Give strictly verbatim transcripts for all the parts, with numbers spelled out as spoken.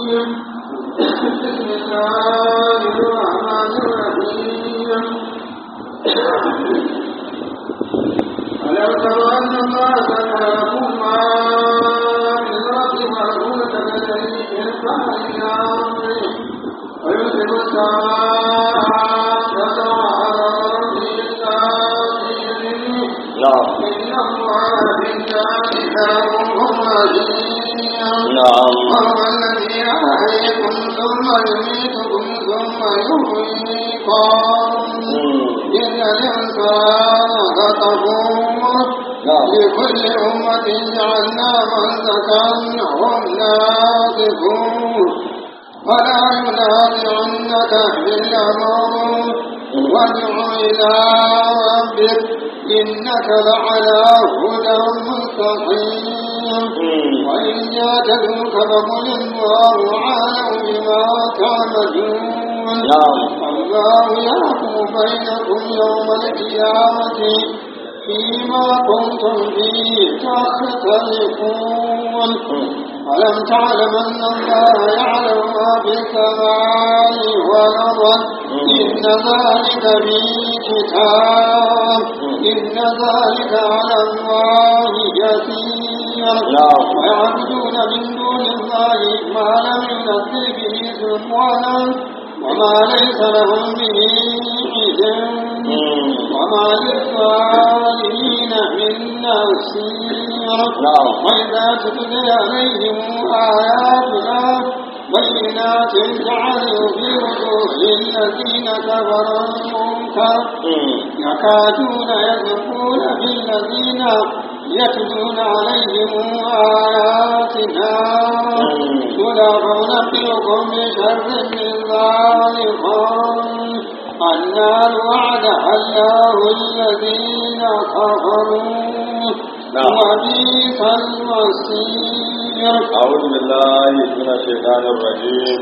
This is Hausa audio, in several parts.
بسم الله الرحمن الرحيم ألم تروا أن الله سخر لكم ما في الأرض والفلك تجري في البحر بأمره ويمسك السماء تقع على الأرض إلا بإذنه إن الله بذلك لغفور رحيم وهو الذي أحييكم ثم يميتكم ثم يحييكم إن الإنسان لكفور لكل أمة جعلنا منسكا هم ناسكون ولا ينازعنك في الأمر وادع إلى ربك إنك لعلى هدى مستقيم وإن جادلوك فقل الله أعلم بما تعملون الله يحكم بينكم يوم القيامة فيما كنتم فيه تختلفون ألم تعلم أن الله يعلم ما في السماء والأرض إن ذلك في كتاب إن ذلك على الله يسير ويعبدون من دون الله ما لم ينزل به سلطانا وما ليس لهم به علم وما للظالمين من نصير وإذا تتلى عليهم آياتنا بينات جعلوا في وجوه الذين كفروا المنكر يكادون يسقون بالذين يتلون عليهم آياتنا قل أفنبئكم بشر من ذلك النار وعدها الله الذين كفروا وبئس المصير. أعوذ بالله من الشيطان الرجيم.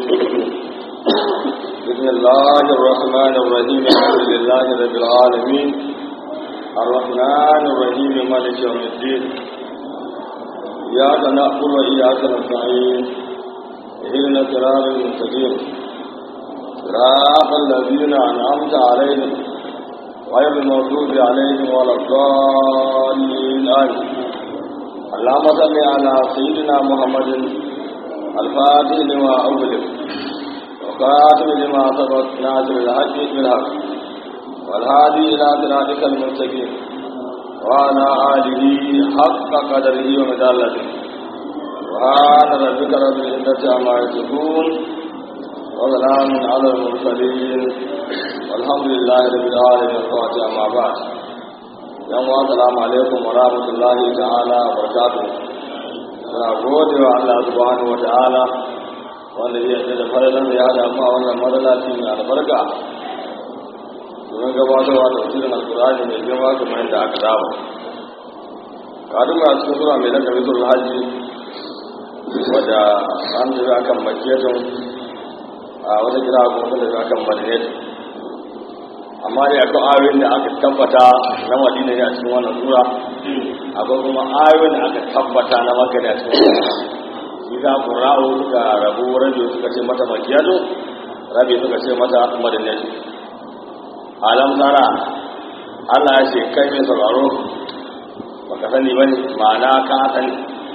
بسم الله الرحمن الرحيم. الحمد لله رب العالمين الرحمن الرحيم مالك يوم الدين إياك نعبد وإياك نستعين اهدنا الصراط المستقيم صراط الذين أنعمت عليهم غير المغضوب عليهم ولا الضالين آمين. اللهم صل على سيدنا محمد الفاتح لما أغلق وخاتم لما سبق ناصر الحق بالحق والهادي إلى صراطك المستقيم وعلى آله حق قدره ومدالته سبحان ربك رب العزة عما يصفون وسلام على المرسلين والحمد لله رب العالمين. الفاتحة. أما بعد yan wa assalamu alaikum wa rahmatullahi ta'ala wa barakatuh. Ina gode wa Allah subhanahu wa ta'ala wanda ya yarda da faradan da ya hada mu a wannan madalaci mai albarka domin gabatarwa da tafsirin alqur'ani mai girma kamar yadda aka saba. Kaduma a cikin sura mai lakabi suratul hajji wadda an tafi akan makiyatun a wata kira kuma da akan madinatu, amma dai akwai ayoyin da aka tabbata na madina ne a cikin wannan sura, akwai kuma ayoyin da aka tabbata na makka ne a cikin wannan sura. Shi za ku ra'u suka rabu, rabi suka ce mata makiyatu, rabi suka ce mata madinatu. Alam tara, Allah ya ce kai mai sauraro baka sani bane, ma'ana ka sani.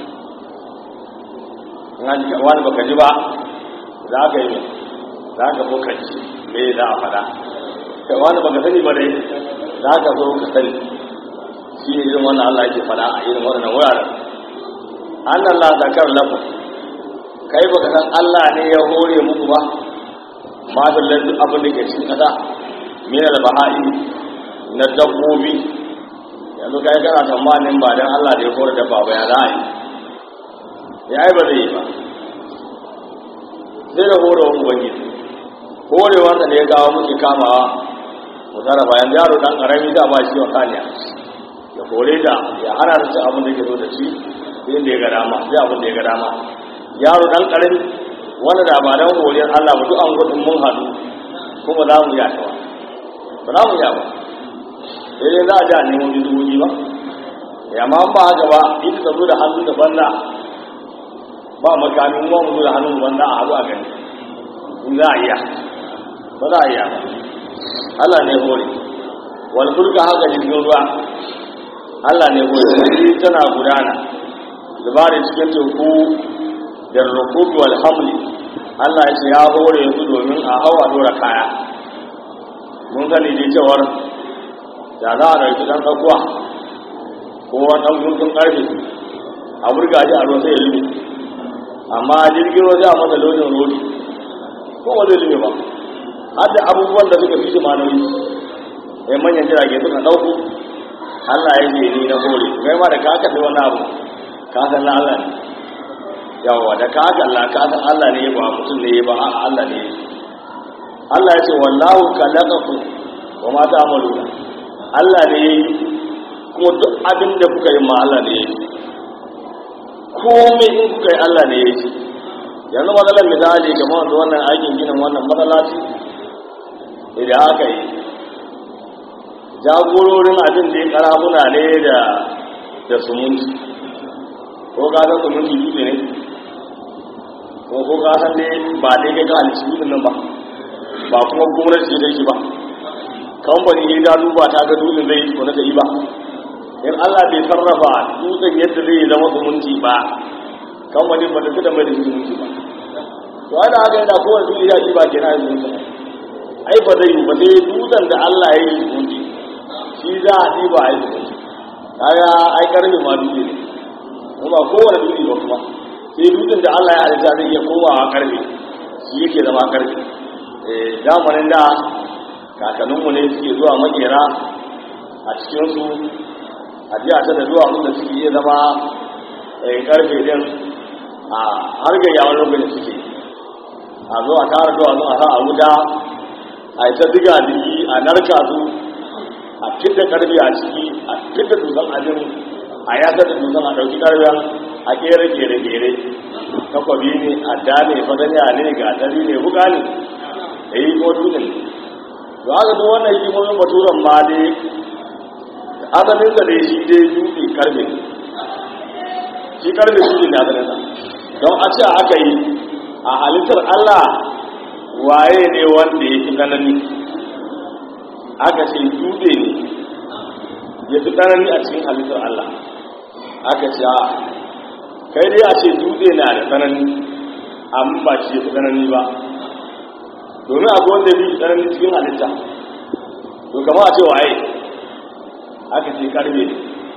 In wani baka ji ba za ka yi za ka so ka ji me za a faɗa. Kai wani baka sani ba dai za ka so ka sani. Shi ne irin wannan Allah yake faɗa a irin wannan wuraren. An Allah zakar lafu, kai baka san Allah ne ya hore muku ba ma da duk abin da ke cikin ƙasa mina da baha'i na dabbobi. Yanzu kai kana tsammanin ba dan Allah da ya hore dabba ba ya za a yi, ya yi ba zai yi ba, sai da hore wani ubangiji. Horewarsa da ya kawo muke kamawa mu tara bayan yaro dan karami da ba shi wa kaniya ya hore da ya hana da cin abin da yake so da shi sai da ya ga dama, sai abin da ya ga dama. Yaro dan karami wanda da ba dan horiyar Allah ba duk an gudun mun haɗu kuma za mu yi ta ba za mu yi ba, sai dai za a ji a neman bidiyoyi ba. Ya ma ba haka ba ita ta zo da hannu da banda ba makamin wa mu da hannun wanda a haɗu a gani in za a iya ba za a iya ba Allah ne hore wal fulka haka jirgin ruwa Allah ne hore sai tana gudana dabarin cikin teku da rukubi wal hamli Allah ya ce ya hore yanzu domin a hawa dora kaya mun sani dai cewar da za a ɗauki ɗan ɗakuwa ko wani ɗan guntun ƙarfe a burgaji a ruwa sai ya lumi amma jirgin ruwa sai a masa lodin rodi ko ba zai lumi ba har da abubuwan da suka fi shi manoyi sai manyan jirage suka ɗauko Allah ya ce ni na hore kai ma da ka kaɗe wani abu ka san na Allah ne yawa da ka kalla ka san Allah ne ba mutum ne ba a Allah ne Allah ya ce wallahu khalaqakum wa ma ta'maluna Allah ne kuma duk abin da kuka yi ma Allah ne komai in kuka yi Allah ne yanzu matsalar misali kamar da wannan aikin ginin wannan matsalaci idan aka yi jagororin abin da ya karahuna ne da da sumunci ko ka san sumunci dutse ne ko ko ka san dai ba dai kai ka halitta dutsen nan ba ba kuma gwamnati ce shi ba kamfani ya ga duba ta ga dutsen zai ko na yi ba in Allah bai sarrafa dutsen yadda zai zama sumunci ba kamfani ba ta fita mai da sumunci ba to ana haka yana kowane dutse ya yi ba kenan sumunci ai ba zai yi ba sai dutsen da Allah ya yi sumunci shi za a ɗiba a yi sumunci kaga ai karfe ma dutse ne kuma kowane dutse ba kuma sai dutsen da Allah ya halitta zai iya komawa karfe shi yake zama karfe eh zamanin da kakanninmu ne suke zuwa makera a cikinsu a jiya ta da zuwa wanda suke iya zama karfe din a har ga yawon lokacin suke a zo a tara zuwa zuwa a wuta a yi ta diga digi a narka su a fitta karfe a ciki a fitta dusan ajin a yasa da dusan a ɗauki karfen a kere kere kere takwabi ne a dane fatanya ne ga tari ne buga ne da yi ko dutsen to haka duk wannan hikimomin baturan ma dai asalinsa dai shi dai dutse karfe shi karfe dutse ne asalinsa don a ce aka yi a halittar Allah waye ne wanda ya fi tsanani aka ce dutse ne ya fi tsanani a cikin halittar Allah aka ce a kai dai a ce dutse na da tsanani amma ba shi ya fi tsanani ba domin akwai wanda ya fi tsanani cikin halitta to kama a ce waye aka ce karfe ne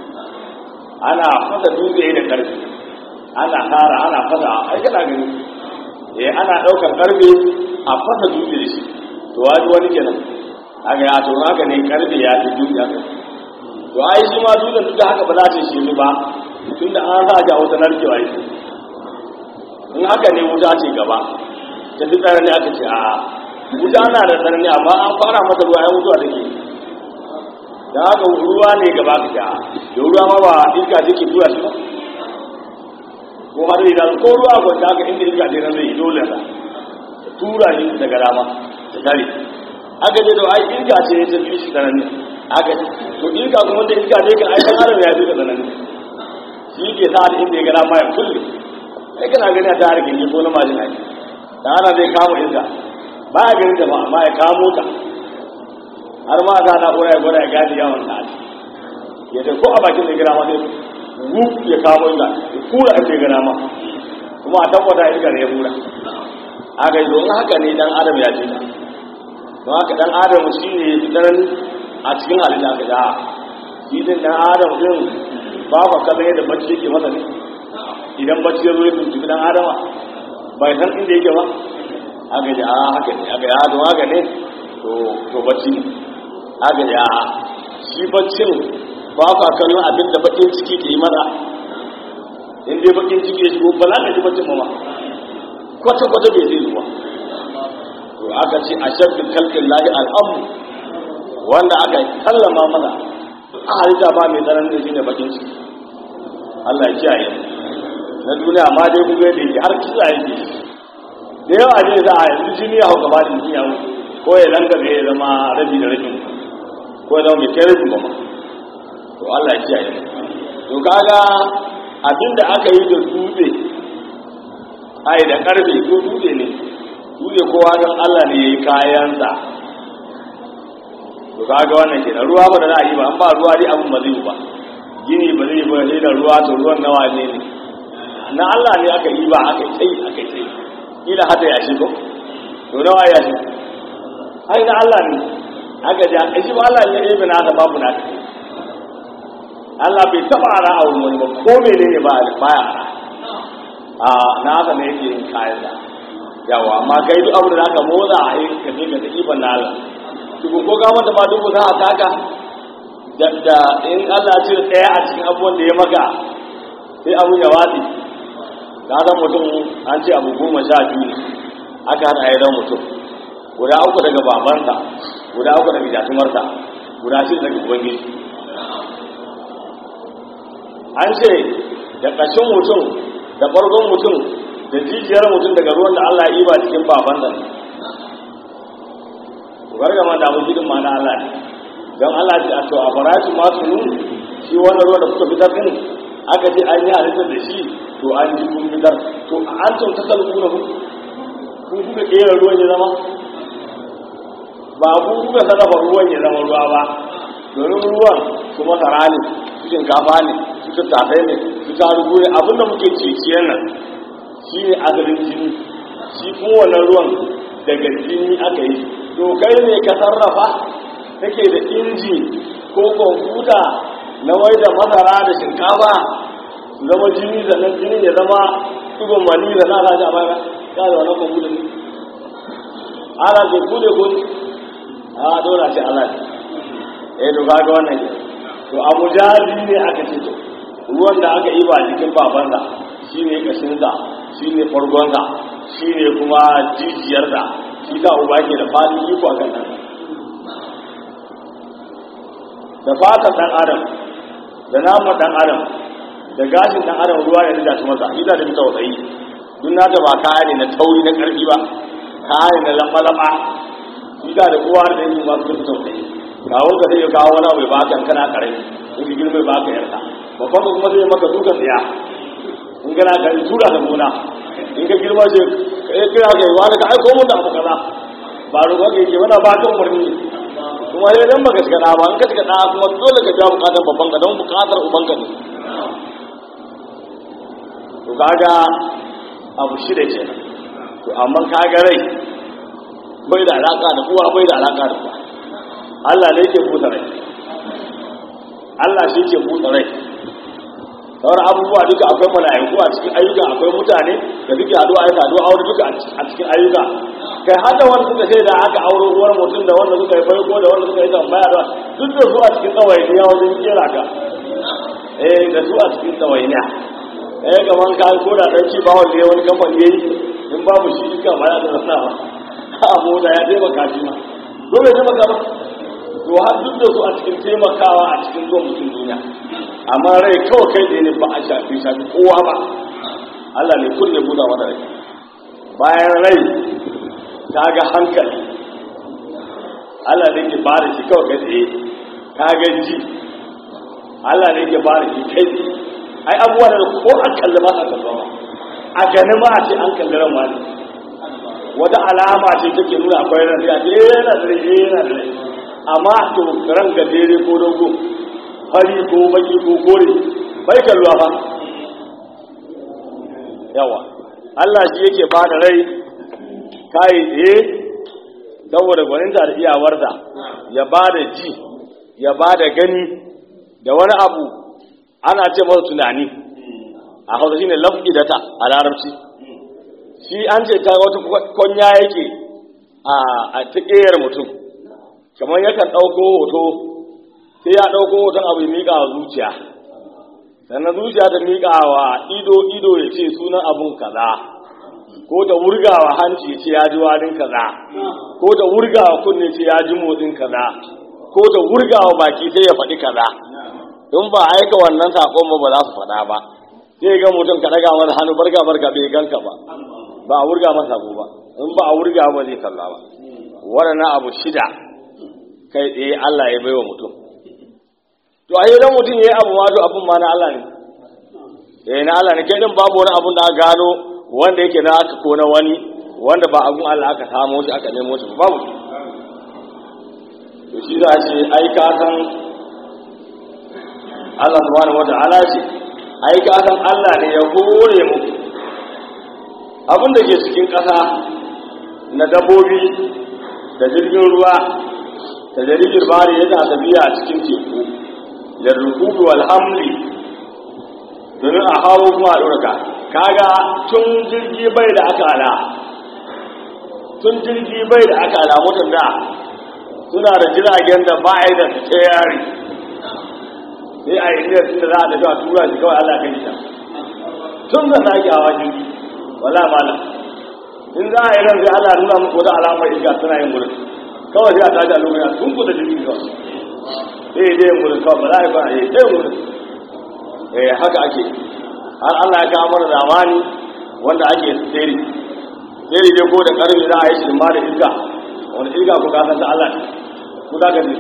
ana fasa dutse da karfe ana tara ana fasa ai kana gani eh ana daukar karfe a fasa dutse da shi to wani wani kenan aka ya to haka ne karfe ya fi dutse haka to ai shi ma dutsen duk da haka ba za ta shi ni ba tunda an sa ga wata narkewa yi in haka ne wuta ce gaba ta fi tsanani aka ce a wuta na da tsanani amma an fara mata ruwa ya mutuwa take da haka ruwa ne gaba ka sha da ruwa ma ba iska take tura shi ba ko har idan ko ruwa ko ta ga inda iska ce nan zai dole ta tura shi daga dama ta tare aka ce to ai iska ce ta fi shi tsanani aka to iska kuma da iska ce kan ai dan adam ya fi tsanani shi ke sa da inda ya ga dama ya kulle sai kana gani a tare gindi ko na majin ai da ana zai kama iska ba ya gani ta ba amma ya kamo ta har ma za na ƙura ya gwada ya gadi yawon ta ya ta ko a bakin da gira ma sai wu ya kamo inda ya kura a ce gira ma kuma a tabbata iska ne ya kura aka yi don haka ne dan adam ya ce ta don haka dan adam shi ne fitar a cikin halitta aka da shi din dan adam din ba ka kallon yadda bacci yake masa ne idan bacci ya zo ya tuntubi dan adama bai san inda yake ba aka ji a haka ne aka yi don haka ne to bacci ne aka ji a shi baccin ba ka kallon abin da bakin ciki ke yi mana in dai bakin ciki ya shigo ba za ka ji baccin ma kwata-kwata bai zai zuwa to aka ce a shaddin kalkin lahi al'amu wanda aka kallama mana a halitta ba mai tsananin da shi ne bakin ciki Allah ya kiyaye na duniya ma dai kuma da yake har kisa yake da yawa ne za a yanzu jini ya hau gaba da jini ya mutu ko ya langabe ya zama rabi da rabin ko ya zama mai kai rabin ba ma to Allah ya kiyaye to kaga abinda aka yi da dutse ai da karfe ko dutse ne dutse kowa don Allah ne yayi kayansa to kaga wannan kenan ruwa ba da za a yi ba an ba ruwa dai abin ba zai yi ba gini ba zai ba sai da ruwa to ruwan nawa ne ne na Allah ne aka yi ba aka yi aka yi ila hata yashi ko to nawa yashi ai na Allah ne aka ji aka shi ba Allah ne ya yi na da babu na Allah bai taba ara a wani ba ko menene ba baya ara a na haka ne yake yin kayan da yawa amma kai duk abu da zaka motsa a yi ka je ka da iban na Allah duk ko ga mata ma duk za a taka da in Allah ce tsaya a cikin abubuwan da ya maka sai abu ya watsi da ga mutum an ce abu goma sha biyu aka hada ayyadan mutum guda uku daga babansa guda uku daga jatumarsa guda shi daga ubangiji an ce da ƙashin mutum da ɓargon mutum da jijiyar mutum daga ruwan da Allah ya yi ba cikin babansa ku gargama da abu gidin ma na Allah ne don Allah ce a to a farashi masu nun shi wannan ruwan da kuka fitar din aka ce an yi halittar da shi to an ji kun fitar to an tun ta salku na kun kuka kera ruwan ya zama ba kun kuka sarrafa ruwan ya zama ruwa ba domin ruwan su masara ne su shinkafa ne su tattafai ne su tarugu ne abinda muke ciciyar nan shi ne asalin jini shi kuma wannan ruwan daga jini aka yi to kai ne ka sarrafa take da inji ko kwamfuta na wai da masara da shinkafa su zama jini da nan jini ya zama tugon mani da na raji a baya ya da wannan kwamfuta ne ala ke kule kun a dole ce ala ne eh to kaga wannan ke to a mujazi ne aka ce to ruwan da aka yi ba jikin babansa shine kashinsa shine fargonsa shine kuma jijiyarsa shi ka uba ke da fadin iko akan nan da fatan dan adam da naman dan adam da gashin dan adam ruwa ya rida su masa ida da tausayi duk na ta ba kaya ne na tauri na karfi ba kaya ne na lamba lamba ida da kowa da yin masu da tausayi kawo ka sai ya kawo wani abu ba kan kana karami in ki girme ba ka yarda babban ka kuma sai maka duka tsaya in kana karami tura da gona in ka girma ce kai kira ga wani ka aiko mun da abu kaza ba ruwa ke ke mana ba ta umarni kuma sai dan baka shiga ba in ka shiga da kuma dole ka ja bukatar babban ka don bukatar uban ka ne to kaga abu shi da ke to amma kaga rai bai da alaka da uwa bai da alaka da uwa Allah ne yake buɗe rai Allah shi yake buɗe rai sauran abubuwa duka akwai mala'iku a cikin ayyuka akwai mutane da suke addu'a ayyuka addu'a aure duka a cikin ayyuka kai har da wanda suka sai da aka aure uwar mutum da wanda suka yi baiko da wanda suka yi tambaya da duk da su a cikin tsawainiya wajen kera ka eh da su a cikin tsawainiya eh gaban ka ko da dan ci ba wanda ya wani kamfani yayi in babu shi duka ba ya da sanawa abu da ya taimaka shi ma dole ne maka ba to har duk da su a cikin taimakawa a cikin zuwa mutum duniya amma rai kawai kai ne ba a shafi shafi kowa ba Allah ne kulle buɗa wata rai bayan rai ta ga hankali Allah ne ke bada shi kawai kai tsaye ta ga ji Allah ne ke bada shi kai tsaye ai abubuwa da ko an kalli ba a kalli ba a gani ma a ce an kalli ran wani wata alama ce take nuna akwai ran sai a ce yana da rai yana da rai amma to ran gajere ko dogo fari ko baki ko kore bai kalluwa ba yawa Allah shi yake bada rai kai tsaye saboda gwaninta da iyawarsa ya bada ji ya bada gani da wani abu ana ce masa tunani a hausa shine lafidata a larabci shi an ce ta wata kwanya yake a tikiyar mutum kamar yakan ɗauko hoto sai ya ɗauko hoton abu ya miƙa wa zuciya sannan zuciya ta miƙa wa ido ido ya ce sunan abun kaza ko ta wurgawa hanci ya ce ya ji warin kaza ko ta wurgawa kunne ce ya ji motsin kaza ko ta wurgawa baki sai ya faɗi kaza in ba aika wannan saƙon ba ba za su faɗa ba sai ga mutum ka ɗaga mana hannu barka barka bai ganka ba ba a wurga masa saƙo ba in ba a wurga ba zai kalla ba waɗannan abu shida kai tsaye Allah ya baiwa mutum to a yi don mutum ya yi abu ma to abin ma na Allah ne eh na Allah ne kai din babu wani abun da aka gano wanda yake na aka ko na wani wanda ba abun Allah aka samu shi aka nemo shi babu to shi za a ce ai ka san Allah subhanahu wata'ala ce ai ka san Allah ne ya hore mu abin da ke cikin ƙasa na dabbobi da jirgin ruwa da jirgin bari yana tafiya a cikin teku da rukubi wal hamli domin a hawo kuma a ɗorka kaga tun jirgi bai da akala tun jirgi bai da akala mutum da suna da jiragen da ba a yi da tsayari sai a yi inda tun da za a tafi a tura shi kawai Allah kai shi tun da sake hawa jirgi wala mala in za a yi ran sai Allah nuna muku wata alamar iska suna yin wurin kawai sai a tashi a lokacin tun ku da jirgi kawai sai dai yin wurin kawai ba za a yi ba a yi sai wurin eh haka ake har Allah ya kawo mana zamani wanda ake tsere tsere dai ko da karfi za a yi shi ma da iska wani iska ku kasan ta Allah ku da gani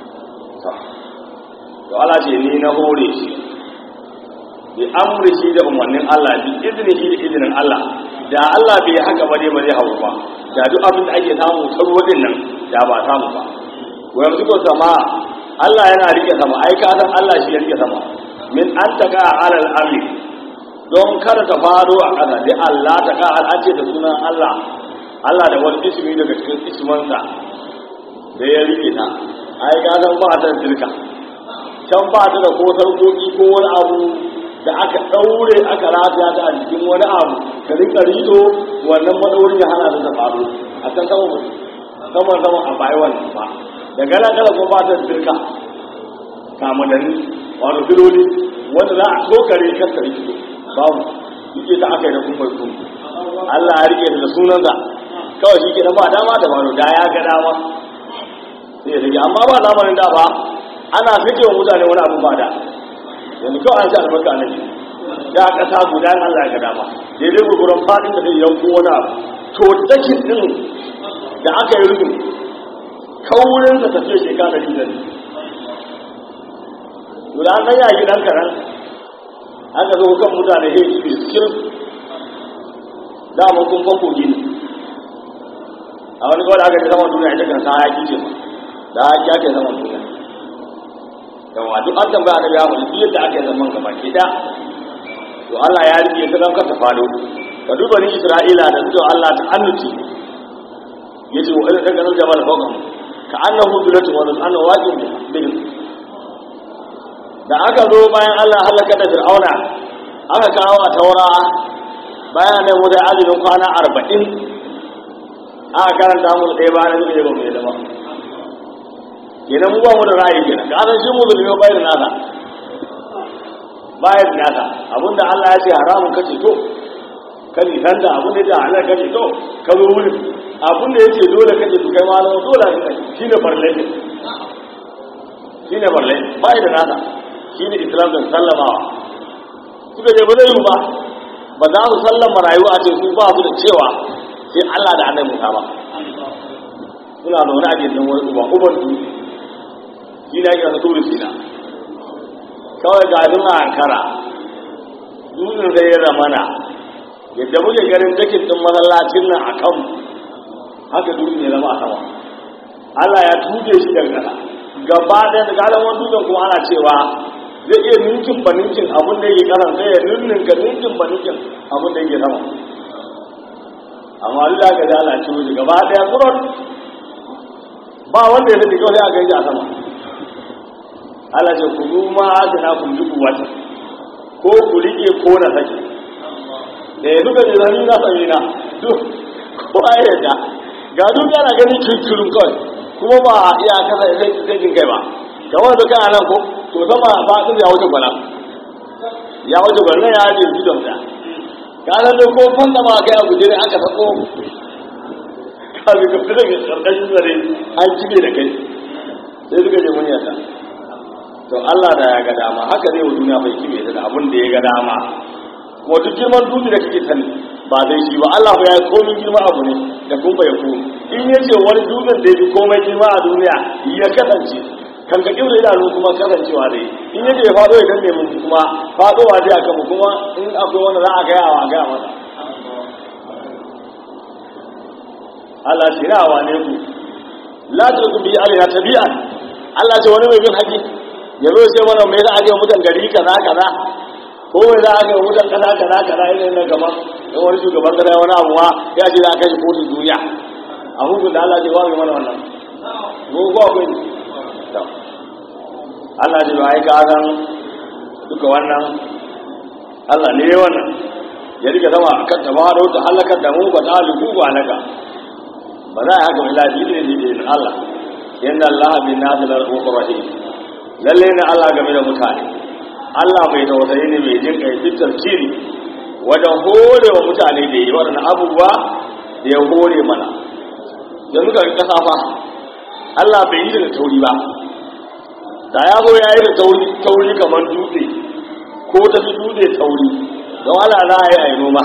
to Allah ce ni na hore shi bi amri shi da umarnin Allah bi izini shi da izinin Allah da Allah bai haka ba dai ba zai hawo ba da duk abin da ake samu ta ruwa din nan da ba samu ba ko yanzu ko sama Allah yana rike sama ai ka san Allah shi ya rike sama min an taka alal amri don kada ta faro a ƙasa dai Allah ta ka al'ace da sunan Allah Allah da wani ismi daga cikin ismansa da ya rike ta ai ga san ba ta shirka can ba ta da ko sarkoki ko wani abu da aka daure aka rataya ta a cikin wani abu ka rika rido wannan madaurin ya hana ta ta faro a can sama mutum sama sama a bayi wannan ba daga nan kala ko ba ta shirka kamanani wato filoli wanda za a tsokare kan ta rike babu rike ta aka yi da kuma kuma Allah ya rike ta da sunansa kawai shi ke da ba dama da baro da ya ga dama sai ya rike amma ba zamanin da ba ana fike wa mutane wani abu ba da yanzu kawai an ci albarka na ji ya kasa guda Allah ya ga dama daidai gurguran fadin da zai yanko wani abu to dakin din da aka yi rufin kaurinsa tafiye shekara da ne guda an ɗanya gidan karan aka zo kan mutane ya yi biskir dama kun famfo gini a wani kawai da aka ce saman duniya ita kan sa ya kice ma da ya ake saman duniya yawa duk an tambaya na biya mu duk yadda aka yi zaman gaba ke da to Allah ya rike ta dan kasa fado ka duba ni Isra'ila da zuwa Allah ta annuci yace wa idan daga jabal fawqam ka annahu dulatu wa annahu wajib bin da aka zo bayan Allah halaka da Fir'auna aka kawo a taura bayan ne mu da azumin kwana arba'in aka karanta mu da ba na zuwa ba mai dama kenan mu ba mu da ra'ayi kenan ka san shi mu zulmi bayan nasa bayan nasa abinda Allah ya ce haramun kace to kan san da abinda ya Allah kace to ka zo wurin abinda yake dole kace to kai ma dole ne shine farle shine farle bayan nasa shi ne islam da sallamawa suka ce ba zai yi ba ba za su sallama rayuwa a ce su ba su da cewa sai Allah da annabi Musa ba suna zaune a gidan wani uba uban su shi ne ake rasa turi sina kawai ga suna ankara dutsen zai yi ramana yadda muke ganin dakin ɗin masallacin nan a kan haka dutsen ya zama a sama Allah ya tuge shi daga ƙasa gaba ɗaya da galan wani dutsen kuma ana cewa zai iya ninkin ba ninkin abin da yake karan sai ya ninninka ninkin ba ninkin abin da yake sama amma duk da aka ji ala ce wuce gaba daya tsoron ba wanda ya sadi kawai aka yi a sama ala ce ku zuma da na kun duku wata ko ku rike ko na sake da ya duka jirani na sami na duk ko a yadda ga duk yana ganin kirkirin kawai kuma ba a iya kasa zai jin kai ba kamar da kana nan ko to sama ba din ya wuce bana ya wuce bana ya je gidan da kana da ko fanda ma kai abu dire aka sako ka bi ka fita ga karkashin zare an jibe da kai sai suka je mun yata to Allah da ya ga dama haka zai wa duniya bai kibe da abun da ya ga dama wato girman duniya da kake sani ba dai shi ba Allah ya yi komai girma abu ne da kun bai ku in yace wani dutsen da ya fi komai girma a duniya ya kasance kan ka kibre idanu kuma kasancewa dai in yace ya fado idan ne mun kuma fadowa dai akan mu kuma in akwai wanda za a ga yawa ga masa Allah ce na wane ku la turku bi alina tabi'an Allah ce wani mai bin haƙi ya zo sai mana mai za a ga mutan gari kaza kaza ko mai za a ga mutan kaza kaza kaza irin na gaban dan wani shugaban kaza wani abu ma ya ce za a kai shi kotun duniya a hukun da Allah ce wa mai mana wannan ko ko akwai Allah ce ba ai ka san duka wannan Allah ne wannan ya rika zama akan tabaro ta halakar da mu ba ta lugu ba naka ba za a haka mai lafi ne ne da Allah inna Allah bin nas la rahmanur rahim lalle ne Allah game da mutane Allah mai tausayi ne mai jin kai fitar ciri wajen hore wa mutane da yi waɗannan abubuwa da ya hore mana da muka kasa fa Allah bai yi da tauri ba da ya zo ya yi da tauri tauri kamar dutse ko ta fi dutse tauri don Allah za a yi a yi noma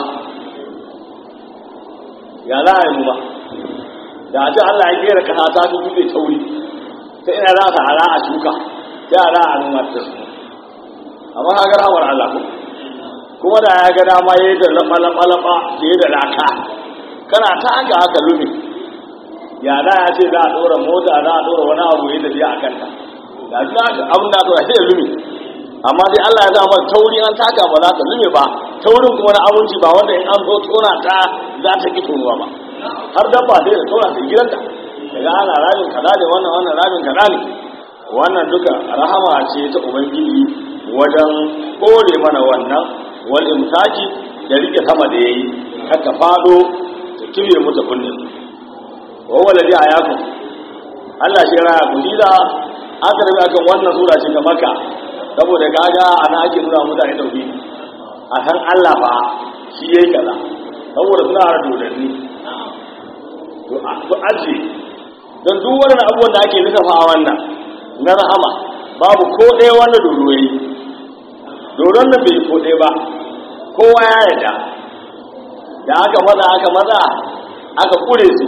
ya za a yi noma da a ce Allah ya kera kasa ta fi dutse tauri ta ina za ta hara a shuka ta hara a noma ta su amma ha gara hamar Allah kuma da ya ga dama ya yi da laɓa-laɓa ya yi da laka kana ta haka haka lumi ya da ya ce za a ɗora mota za a ɗora wani abu ya tafiya a kanta da shi na abin da aka sai ya lumi amma dai Allah ya zama tauri an taka ba za ta lume ba taurin kuma na abinci ba wanda in an zo tona ta za ta ki tonuwa ba har dabba sai da tona ta gidanta daga ana ramin kaza ne wannan wannan ramin kaza ne wannan duka rahama ce ta ubangiji wajen kore mana wannan wal imsaki da rike sama da yayi kar ta fado ta kibe mu ta kullun wa waladi ayakum Allah shi raya ku da aka rabe akan wannan sura ce ta Makka saboda kaga ana ake nuna mutane tauhidi a san Allah ba shi yayi kaza saboda suna da dodanni to a to aje don duk wannan abubuwan da ake lissafa a wannan na rahama babu ko ɗaya wanda dodo yayi dodon nan bai ko ɗaya ba kowa ya yarda da aka maza aka maza aka kure su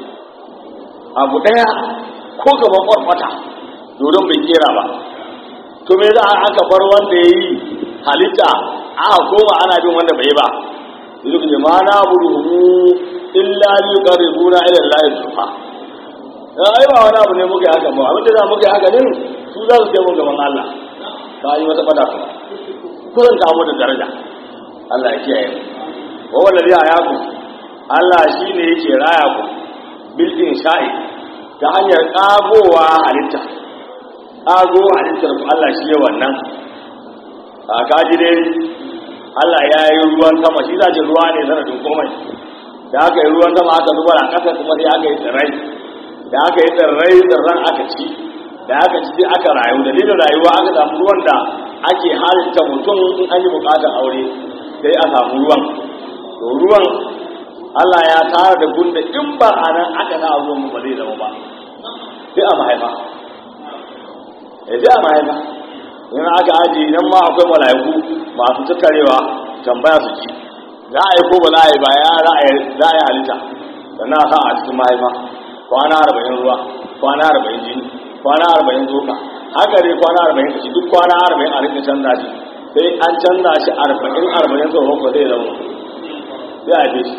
abu ɗaya ko gaban kwarkwata dodon bai kera ba to me za a aka bar wanda ya yi halitta aka koma ana bin wanda bai ba duk ne ma na buruhu illa li qaribuna ila Allah subha ai ba wani abu ne muke haka ba abin da za muke haka din su za su kai mu gaban Allah ka yi mata fada kullun ta mu da daraja Allah ya kiyaye wa wallahi ayaku Allah shine yake raya ku bil insha'i ta hanyar kagowa halitta kago halittar ku Allah shi ya wannan a kaji dai Allah ya yi ruwan sama shi zaje ruwa ne sanadin komai da aka yi ruwan sama aka zubar a ƙasa kuma sai aka yi tsirrai da aka yi tsirrai tsirran aka ci da aka ci sai aka rayu dalilin rayuwa aka samu ruwan da ake halitta mutum in an yi buƙatar aure sai a samu ruwan to ruwan Allah ya tara da gunda in ba a nan aka sa ruwan ba zai zama ba sai a mahaifa ya sai a mahaifa in aka aji nan ma akwai mala'iku masu tattarewa tambaya su ci za a yi ko ba za a yi ba ya za a yi halitta sannan a sa a cikin mahaifa kwana arba'in ruwa kwana arba'in jini kwana arba'in zoka haka dai kwana arba'in kashi duk kwana arba'in a rinka canza shi sai an canza shi arba'in arba'in tsohon ko zai zama sai a shi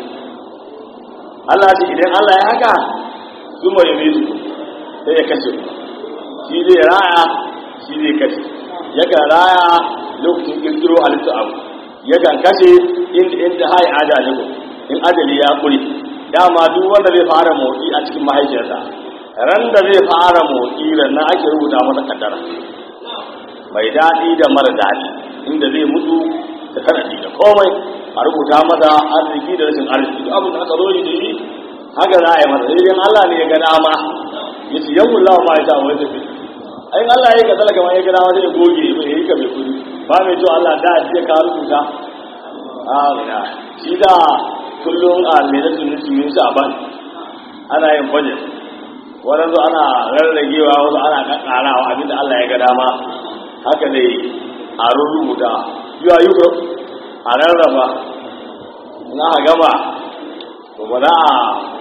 Allah ce idan Allah ya haka su mai mitu sai ya kashe shi zai raya shi zai kashe yakan raya lokacin kirkiro halittu abu yakan kashe inda inda hai ajaliku in ajali ya kure dama duk wanda zai fara motsi a cikin mahaifiyarsa ran da zai fara motsi ran ake rubuta masa kaddara mai daɗi da mara daɗi inda zai mutu da sanadi da komai a rubuta masa arziki da rashin arziki duk abin da aka zo da shi haka za a yi masa sai Allah ne ya ga dama ya ce yawon lawa ma ya sa wani tafi ayin Allah ya ga talaka ma ya ga dama zai goge mai ya yi ka mai kudi ba mai to Allah da ya ka rubuta a ina shi da kullum a lailatul nisfin sha'ban ana yin budget wadansu ana rarragewa wasu ana kakkarawa abinda Allah ya ga dama haka dai a rubuta yiwa yi ko a rarraba na a gaba to ba za a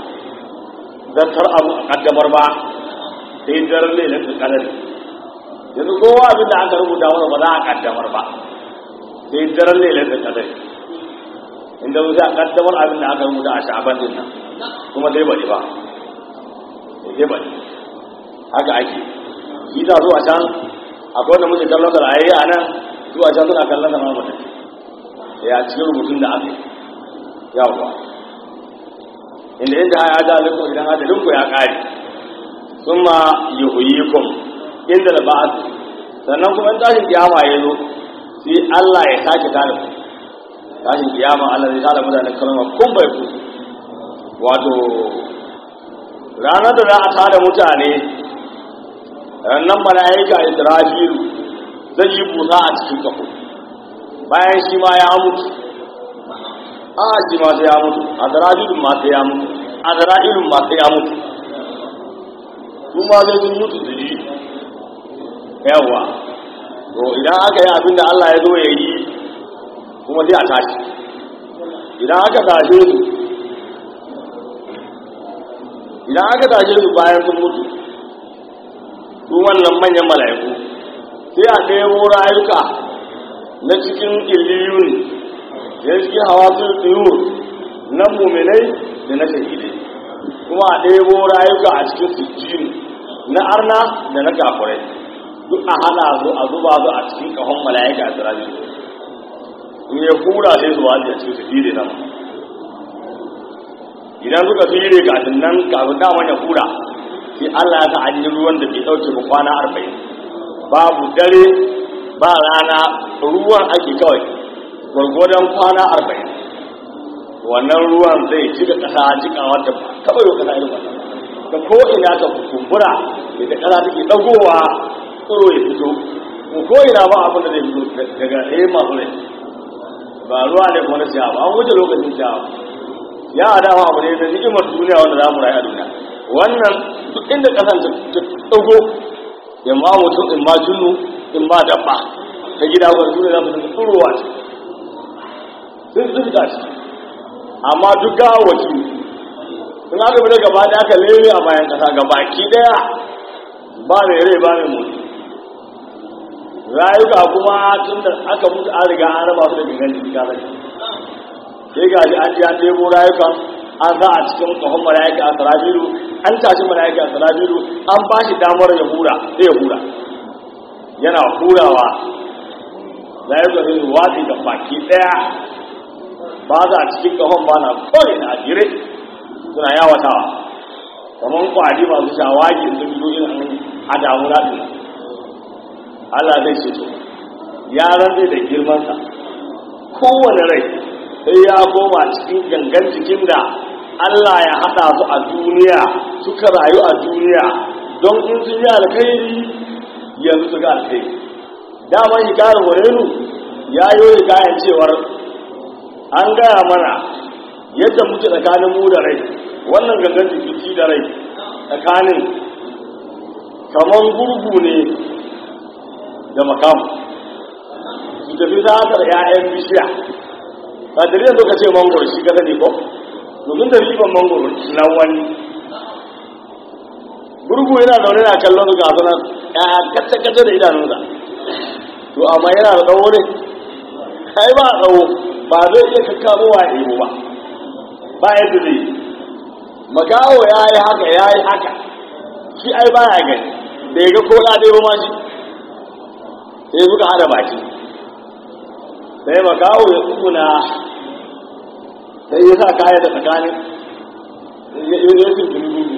zartar abu a kaddamar ba sai daren lailatul qadr yanzu kowa abinda aka rubuta wani ba za a kaddamar ba sai daren lailatul qadr inda wuce a kaddamar abin da aka rubuta a sha'aban din nan kuma sai bari ba ya ba haka ake shi da zuwa can akwai wanda muke kallon da rayayi a nan zuwa can suna kallon da mamata ya cikin rubutun da aka yi yawwa inda inda ya ja lakum idan adalinku ya kare summa yuhyikum inda da ba'ath sannan kuma in tashin kiyama ya zo sai Allah ya sake tada ku tashin kiyama Allah zai tada mutane kalma kun bai ku wato ranar da za a tada mutane rannan mala'ika Israfilu zai yi busa a cikin kafo bayan shi ma ya mutu a shi ma sai ya mutu a zara'ilun ma sai ya mutu a zara'ilun ma sai ya mutu su ma sai sun mutu su ji yawa to idan aka yi abin da Allah ya zo ya yi kuma sai a tashi idan aka tashe su idan aka tashe su bayan sun mutu su wannan manyan mala'iku sai a ɗaya rayuka na cikin illiyun ya suke hawa sun tsiyo na muminai da na shahidai kuma a ɗebo rayuka a cikin sujjini na arna da na kafirai duk a hana zo a zuba zo a cikin kahon mala'ika a tsirajin in ya kura sai zuwa a cikin su fire nan idan suka fire kafin nan kafin daman ya kura sai Allah ya sa an yi ruwan da bai ɗauke ba kwana arba'in babu dare ba rana ruwan ake kawai gwargwadon kwana arba'in wannan ruwan zai cika ƙasa cika wata kawai yau ƙasa irin wannan da ko ina ka kumbura da ta ƙasa take ɗagowa tsoro ya fito ko ina ba abin da zai fito daga ɗaya masu rai ba ruwa ne kuma na ciyawa an wuce lokacin ciyawa ya adawa abu ne da ni'imar duniya wanda za mu rayu a duniya wannan duk inda ƙasan ta ɗago in ma mutum in ma junnu in ma dabba ta gida wani duniya za su dinga tsorowa ce sun zuka shi amma duk gawaki sun aka bi da gaba da aka lere a bayan kasa gabaki daya ba mai rai ba mai mutu rayuka kuma tun da aka mutu an riga an raba su da gangan jiki kasa sai ga shi an ji an ɗebo rayukan an sa a cikin kahon mala'ika a sarabiru an tashi mala'ika a sarabiru an ba shi damar ya hura sai ya hura yana hurawa rayuka sai su watsi da baki daya ba za a cikin kahon ba na kawai na jire suna yawatawa kamar kwadi masu shawagi sun fito irin a damuna din Allah zai ce to ya rantsa da girmansa kowane rai sai ya koma cikin gangan cikin da Allah ya haɗa su a duniya suka rayu a duniya don in sun yi alkhairi yanzu su ga alkhairi daman hikayar warenu ya yi hikayar cewar an gaya mana yadda muke tsakanin mu da rai wannan gangan jiki da rai tsakanin kamar gurgu ne da makamu su tafi za ka da 'ya'yan bishiya ƙadiri yanzu ka ce mangoro shi gasa ne ko domin da riban mangoro na wani gurgu yana zaune na kallon su gasu nan 'ya'ya kacce-kacce da idanunsa to amma yana da tsawo ne kai ba a tsawo ba zai iya kakkamo wa ɗebo ba ba yadda zai makawo ya yi haka ya yi haka shi ai ba ya gani da ya ga ko na ɗebo ma shi sai suka hada baki sai makawo ya tsuguna sai ya sa kaya da tsakanin ya yi zai gudu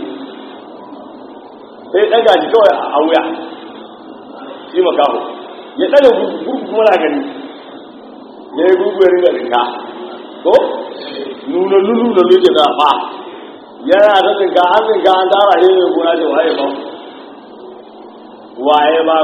sai ɗaga shi kawai a wuya shi makawo ya ɗaga gurgu kuma na gani ya yi gurgu ya ringa rinka ko nuna lulu da luke da ba yana da rinka an rinka an tara shi ne gona ce waye ba waye ba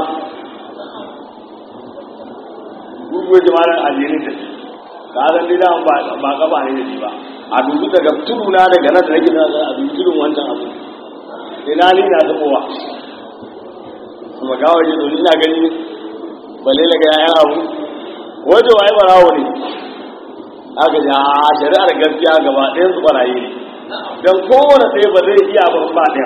gurgu ya ji malar ajiyenin da shi ka zan dai dama ba gaba ne da shi ba a dubu daga tudu na daga nan da nake na a dubu tudun wancan abu ina ni na zabowa kuma gawa ce to ina gani balle daga yayan abu wajen waye barawo ne aka ji a shari'ar gaskiya gaba ɗayan su barayi ne don kowane ɗaya ba zai iya ba ba ɗayan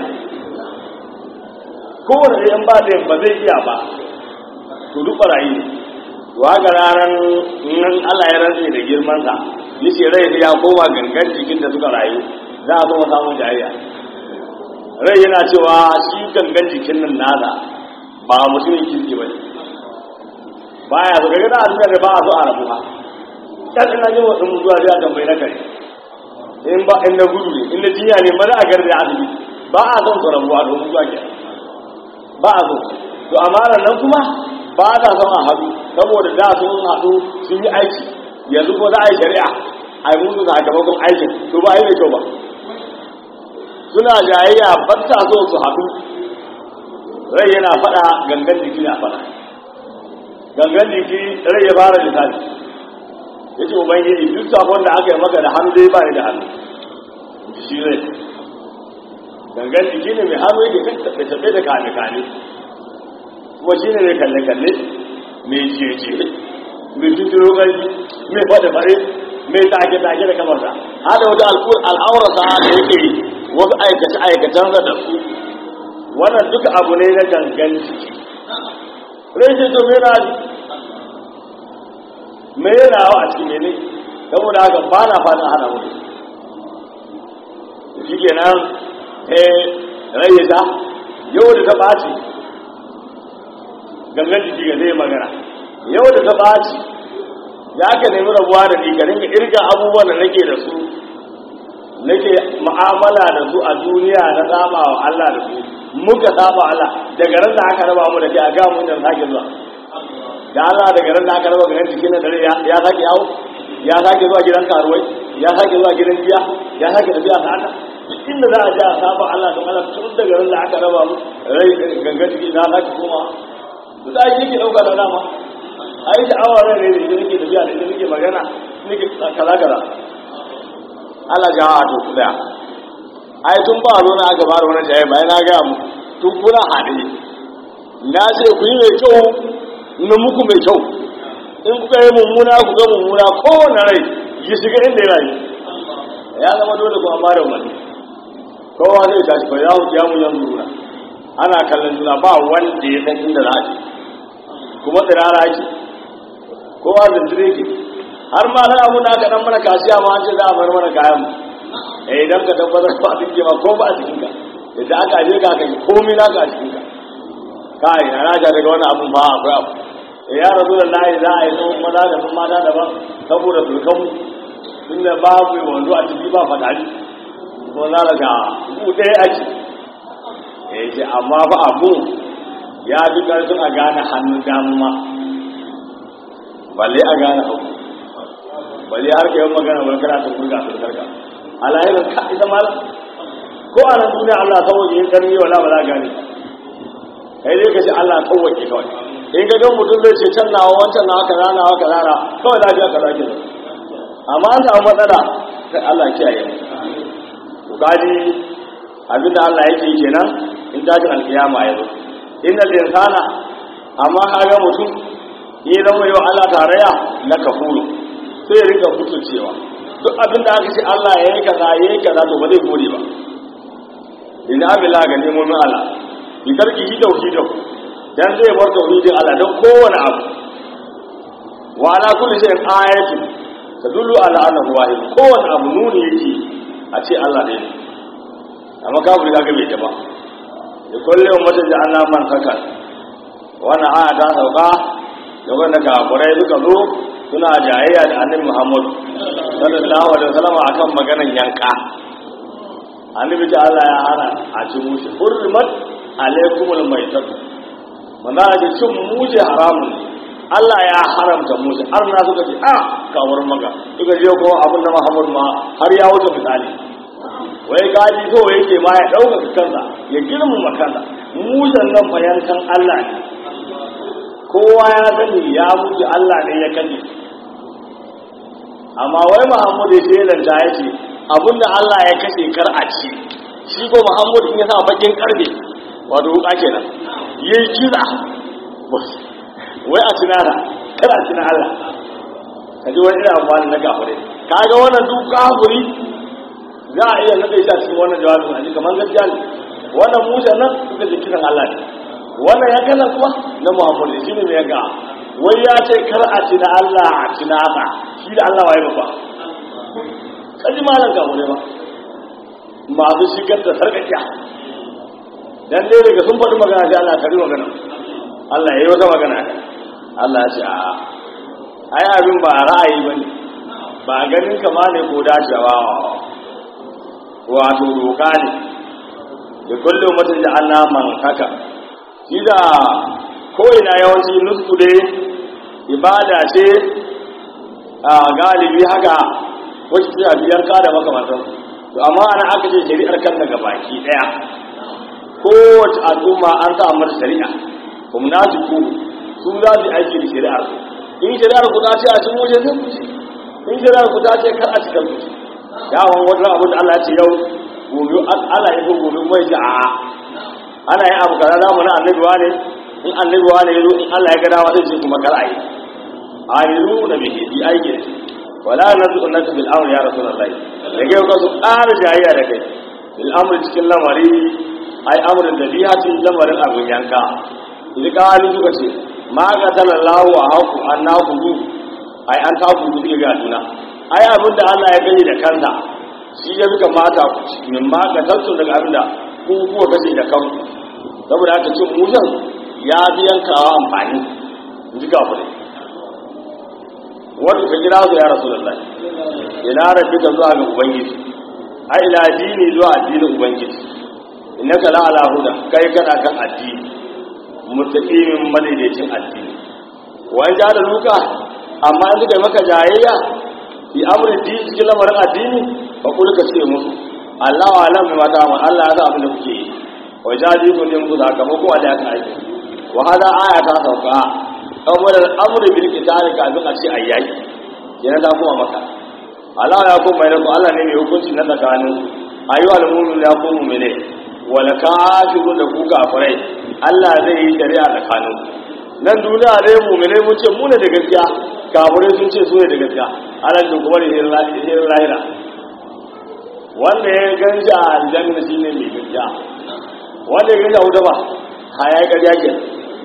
kowane ɗayan ba ɗayan ba zai iya ba to duk barayi ne to haka ranar nan Allah ya rantse da girmansa yace rai sai ya koma gangan cikin da suka rayu za a zama samun jayayya rai yana cewa shi gangan jikin nan nada ba mutumin kirki ba ne baya zo kaga da duniya da ba a zo a rabu ba dan ina jin wasu mutuwa zai tambayi na kare in ba in na gudu ne in na jinya ne maza a garda asibiti ba a son su rabuwa don mutuwa ke ba a zo to amana nan kuma ba ta son a haɗu saboda da sun haɗu sun yi aiki yanzu ko za a yi shari'a a yi musu sakamakon aikin to ba a yi da kyau ba suna jayayya ba ta so su haɗu rai yana faɗa gangan jiki na faɗa gangan jiki rai ya fara lissafi ya ce ubangiji duk sakon da aka yi maka da hannu dai ba ni da hannu shi rai gangan jiki ne mai hannu yake tafe da kane-kane kuma shi ne mai kalle-kalle mai ciye-ciye mai tuturo ƙarfi mai faɗe-faɗe mai take-take da kamarsa hada wata al'aurarsa da yake wasu aikace-aikacensa da su wannan duka abu ne na gangan jiki rai ce to mera ne mera wa a cikin ne saboda haka ba na fata hana mutu shi kenan rai ya ta yau da ta ɓaci gangan jiki ga zai magana yau da ta ɓaci ya ka nemi rabuwa da ni ka rinka irga abubuwan da nake da su nake mu'amala da su a duniya na saba wa Allah da su muka saba Allah daga ran da aka raba mu da kai a ga mu da sake zuwa da Allah daga ran da aka raba ganin cikin da dare ya sake yawo ya sake zuwa gidan karuwai ya sake zuwa gidan jiya ya sake tafiya ta haka duk inda za a ji a saba Allah don Allah tun daga ran da aka raba mu rai gangan ciki na sake koma su da yake dauka da dama ai sha'awar rai ne da nake tafiya da nake magana nake kaza kaza Allah ja a to kuda ai tun ba zo na aka fara wannan jaye bai na ga mu tun kuna hade na ce ku yi mai kyau na muku mai kyau in kuka yi mummuna ku ga mummuna kowane rai ya shiga inda ya rayu ya zama dole ku amma da wani kowa zai tashi fa yawo ya mu yanzu na ana kallon juna ba wanda ya san inda za a kuma tsirara ake kowa zindire ke har ma na abu na aka dan mana kasiya ma an ce za a bar mana kayan mu eh idan ka tabbatar ba a cikin ba ko ba a cikin ka idan aka je ka kai komai na ka a cikin ka kai na raja daga wannan abun ba akwai abu eh ya rasu da layi za a yi sun maza da sun mata daban saboda sulkan mu tun da babu wanzu a ciki ba fadari ko za ka ga ku ɗaya ake eh ce amma fa abu ya fi ƙarfin a gane hannun damuma balle a gane hagu balle har ka yi magana wani kana ta kurga ta karka a lahirar ka ita mala ko a nan duniya Allah sauwaƙe yin ƙarni wala ba za a gane kai dai ka ce Allah sauwaƙe kawai in ka gan mutum zai ce can nawa wancan nawa kaza nawa kaza na kawai lafiya kaza ke amma an samu matsala sai Allah kiyaye mu kaji abinda Allah yake yi kenan in dajin alkiyama ya zo inda insana amma kaga mutum yi zama yau Allah tarayya na kafuru sai ya rinka cewa duk abin da aka ce Allah ya yi kaza ya yi kaza to ba zai gode ba inda abila ga nemomin Allah bi tarki shi tauhidin dan zai bar tauhidin Allah don kowane abu wa ala kulli shay'in ayatu tadullu ala annahu wahid kowane abu nuni yake a ce Allah ne amma kafiri kaga bai ta ba da kullum ummatin da Allah man saka wannan aya ta sauka yawan da kafirai suka zo suna jayayya da annabi Muhammad sallallahu alaihi wasallam akan maganar yanka annabi ta Allah ya hana a ci mushi hurmat alaikumul maitat mana da cin mushi haramun Allah ya haramta mushi har na suka ce a kawar maka suka je ko abin da Muhammad ma har ya wuce misali wai gaji so yake ma ya dauka kansa ya girmama kansa mushin nan bayankan Allah ne kowa ya sani ya mutu Allah ne ya kaje amma wai Muhammad ya ce lanta yake abinda Allah ya kashe kar a ci shi ko Muhammad in ya sa bakin karfe wato wuka kenan yayi kira wai a tunara kar a tuna Allah kaje wani irin amfani na kafire kaga wannan duk kafiri za a iya nade shi a cikin wannan jawabin a kamar gaskiya ne wannan musa nan suka ji kiran Allah ne wannan ya kana kuma na Muhammad shi ne ya ga wai ya ce kar a ci na Allah a ci na ba shi da Allah waye ba kaji malan ga wure ba ma su shigar da sarkakiya dan dai daga sun faɗi magana sai Allah kari magana Allah ya yi wata magana Allah ya ce a ai abin ba ra'ayi bane ba ganin kama ne ko dacewa wato doka ne da kullum mutum da Allah man haka shi da ko'ina yawanci nusku dai ibada ce a galibi haka wacce ta biyar ka da makamantar to amma ana aka ce shari'ar kan daga baki daya kowace al'umma an sa mata shari'a kuma na su ku su za su aiki da shari'ar in shari'ar ku ta ce a cikin waje zai kuce in shari'ar ku ta ce kar a cikin kuce yawon wata abu da Allah ya ce yau gobe Allah ya so gobe mai ji a ana yin abu kaza za mu na annabi ne in annabi ne yazo in Allah ya ga dawa zai ce kuma kar ayi ayiru na bihi bi aiki wala nazu naka bil amr ya rasulullahi da kai ka su ƙara jayayya da kai bil amr cikin lamari ai amrin da biya cikin lamarin abun yanka idan kali suka ce ma ga sallallahu wa haku annahu ai an ta ku duk ga juna ai abin da Allah ya gani da kansa shi ya suka mata ku min ma ga tantu daga abin da ku kuwa kace da kanku saboda haka cin mujan ya bi yankawa amfani ji ga fure wanda ka kira su ya rasulullahi ina rabbi ka zuwa ga ubangiji ai ila dini zuwa addinin ubangiji innaka la ala huda kai kana kan addini mutaqimin madaidaicin addini wa ja da luka amma in kai maka jayayya fi amrin din cikin lamarin addini fa kullu ka ce musu Allah wa alam bima ta'mal Allah ya ga abin da kuke yi wa jadi kun ne musu sakamako da aka aiki wa hada aya ta sauka amr al-amr bil qital ka bin a ce ayyaki yana da kuma maka Allah ya kuma mai ku Allah ne mai hukunci na tsakanin ayyuhal mu'minu ya kuma mu'mine wal kafirun da ku kafirai Allah zai yi shari'a tsakanin nan duniya dai mu'mine mun ce mu ne da gaskiya kafirai sun ce su ne da gaskiya Allah da kuma ne lahira wanda ya ganja aljanna shine mai gaskiya wanda ya ganja wuta ba haya ya gaja ke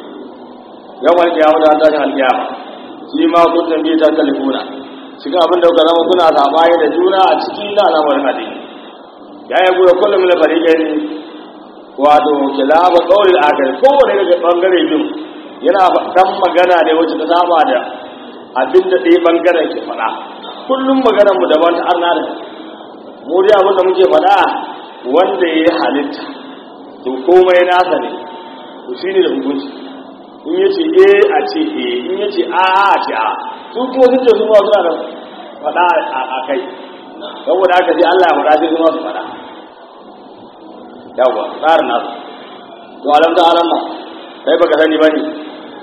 yawan kiyama da tashin alkiyama shi ma kun tambaye ta talifuna cikin abin da kuka zama kuna sabaye da juna a cikin na al'amarin addini ya yi gura kullum na fariƙai wato kilaba ƙaurin akari kowane daga ɓangare biyu yana ɗan magana da wacce ta saba da abin da ɗaya ɓangaren ke faɗa kullum maganar mu daban ta arna da mu dai abin da muke faɗa wanda ya yi halitta to komai nasa ne to shi ne da hukunci in ya ce e a ce e in ya ce a a ce a su kuma sun ce su ma suna da faɗa a kai saboda haka sai Allah ya faɗa sai su ma su faɗa yawwa tsarin nasu to alam ta alamma kai baka sani ba ne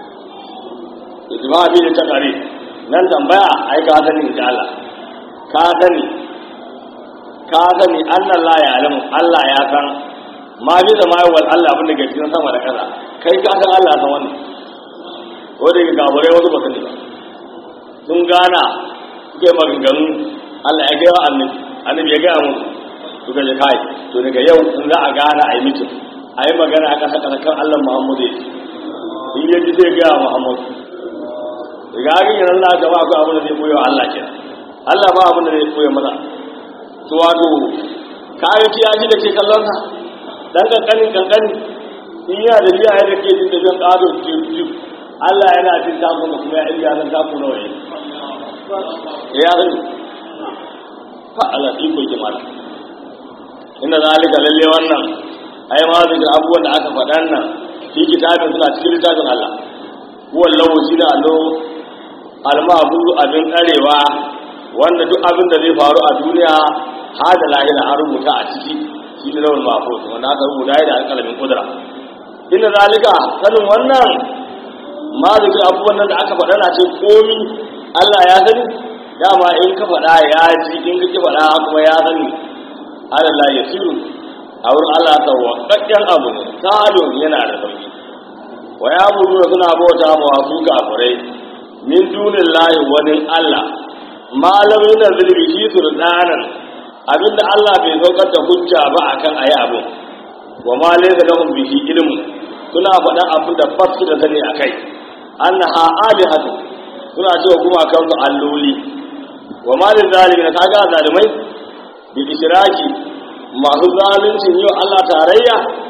ijma bi da takari nan tambaya ai ka sani insha Allah ka sani ka sani annan la ya alamu Allah ya san ma bi da mai wal Allah abin da ke cikin sama da ƙasa kai ka san Allah san wannan ko da ga bare wasu ba sani ba sun gana suke maganganu Allah ya gaya annabi annabi ya gaya musu suka je kai to daga yau in za a gana a yi mitin a yi magana a ƙasa ƙasa kan Allah Muhammadu ya ce in ya ji zai gaya Muhammadu daga hakan yana Allah ta ba ku abin da zai koya wa Allah kenan Allah ba abin da zai koya maza to wato kayan kiyaji da ke kallon sa dan kankanin kankani in yana da biya yadda ke jin da zan ƙado ke biyu Allah yana jin taku da kuma ya ilga zan taku nawa ne ya zai fa Allah iko ke mala inda zalika lalle wannan ai ma da abubuwan da aka faɗan nan shi kitabin suna cikin littafin Allah wallahu shi da allo almahfuzu abin tsarewa wanda duk abin da zai faru a duniya har da lahira an rubuta a ciki shi ne lawal mahfuz wanda aka rubuta da alƙalamin kudura inda zalika sanin wannan ma da abubuwan nan da aka faɗa na ce komi Allah ya sani dama in ka faɗa ya ji in ka ki faɗa kuma ya sani Allah ya siru a wurin Allah ta wakakken abu ne talon yana da sauki wa ya buru suna bauta ma wasu kafirai min dunin layi wani Allah malamin da zulmi shi sultanan abinda Allah bai saukar da hujja ba akan ayi abu wa ma laysa lahum bihi ilmu suna faɗa abin da fasu da sani akai annaha alihatu suna cewa kuma kansu alloli wa ma lil zalimin kaga zalimai bi ishraki masu zalincin yau Allah tarayya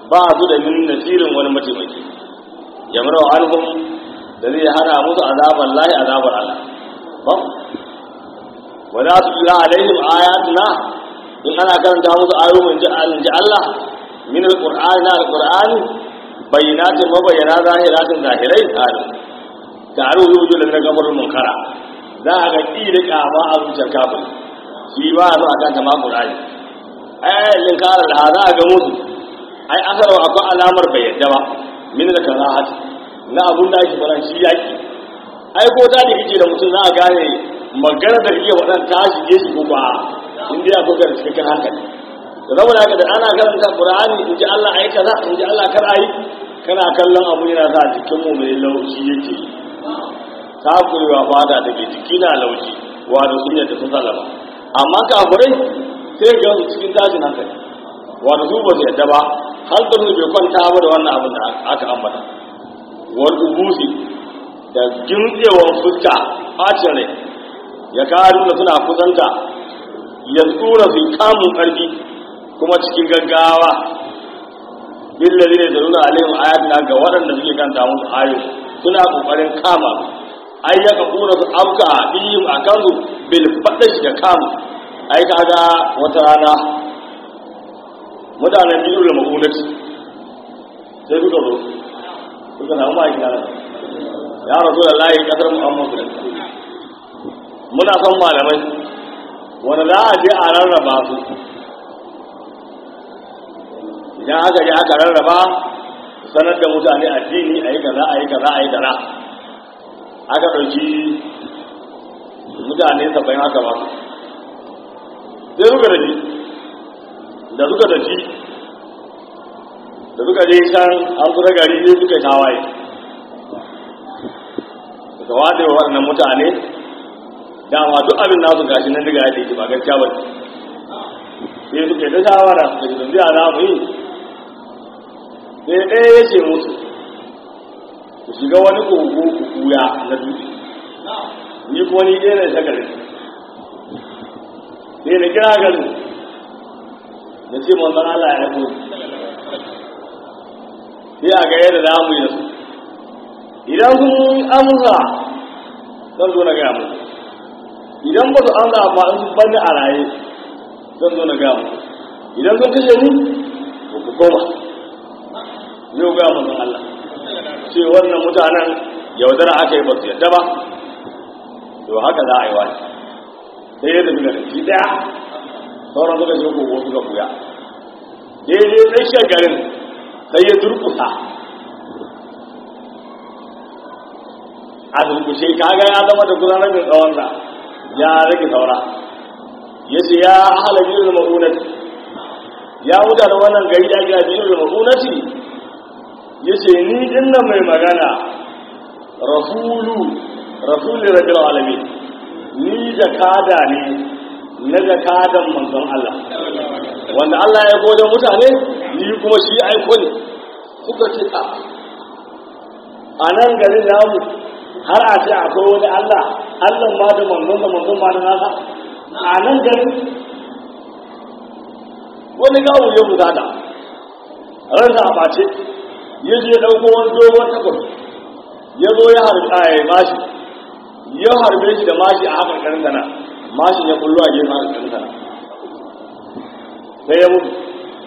ba su da min nasirin wani mataimaki yamra alhum da zai hana musu azaban lahi azabar Allah ba wala su ila alaihim ayatuna in ana karanta musu ayoyin ji Allah min alqur'ani na alqur'ani bayyinatin mabayyana zahiratin zahirai tsari taru yuju da gabar munkara za a ga kiri kama a zuciyar kafin shi ba su akan ta ma qur'ani ai linkarar da za a ga musu ai asarwa akwai alamar bayyana ba min da karahat na abun da ake faran shi yaki ai ko ta da kike da mutum za a gane magana da kike wadan ta shige shi ko ba in dai akwai ga cikakken hankali da saboda haka da ana karanta qur'ani in ji Allah ai kaza in ji Allah kar ai kana kallon abu yana sa jikin mu mai lauci yake ta kurewa fata take jiki na lauci wa da sun yadda sun salama amma kafirai sai ga su cikin tashin hankali wa da su ba su yadda ba hankalin bai kwanta ba da wannan abin da aka ambata wal ubusi da gimtsewar fuska bacin rai ya karu da suna kusanta ya tsura su kamun karfi kuma cikin gaggawa billahi ne da nuna alaihim ayatina ga waɗanda suke kanta musu ayoyi suna kokarin kama ai ya ka kura su afka bihim akan su bil fadash da kama ai kaga wata rana mutanen biyu da magunati sai suka zo suka samu ma'aikin Allah ya rasu da layi kasar muhammadu muna son malamai wanda za a je a rarraba su idan aka je aka rarraba sanar da mutane addini a yi kaza a yi kaza a yi kaza aka ɗauki mutane saba'in aka ba su sai suka daji da suka daji da suka je can an kusa gari ne suka tawaye suka wade wa waɗannan mutane dama duk abin nasu gashi nan daga yadda yake ba gaskiya ba sai suka yi ta shawara suka ji zanzu a zamu yi sai ɗaya ya ce musu ku shiga wani kogo ku kuya na dutse ni kuma ni ɗaya na shagarin sai na kira garin da ce manzan Allah ya haifo sai a ga yadda za mu yi da su idan sun amsa zan zo na gaya mu idan ba su amsa ba in sun bani a raye zan zo na gaya mu idan sun kashe ni ko ku koma yau gaya manzan Allah ce wannan mutanen yaudara aka yi ba su yadda ba to haka za a yi wani sai ya tafi da shi daya sauran suka ce kogo suka buya daidai tsakiyar garin sai ya durkusa a durkushe kaga ya zama da gudanar da tsawonsa ya rage saura ya ce ya ahala biyu da ma'unati ya wuta da wannan gari ya gina biyu da ma'unati ya ce ni dinnan mai magana rasulu rasulu rajul alamin ni jakada ne na jakadan manzon Allah wanda Allah ya gode mutane ni kuma shi aiko ne suka ce a a nan garin namu har a ce akwai wani Allah Allah ma da manzon da manzon ma da nasa a nan garin wani gawo ya fusata ransa a bace ya je ɗauko wani dogon takwas ya zo ya harbi a mashi ya harbe shi da mashi a hakan garin sana mashi ya kullu a gefen hakan garin sana sai ya mutu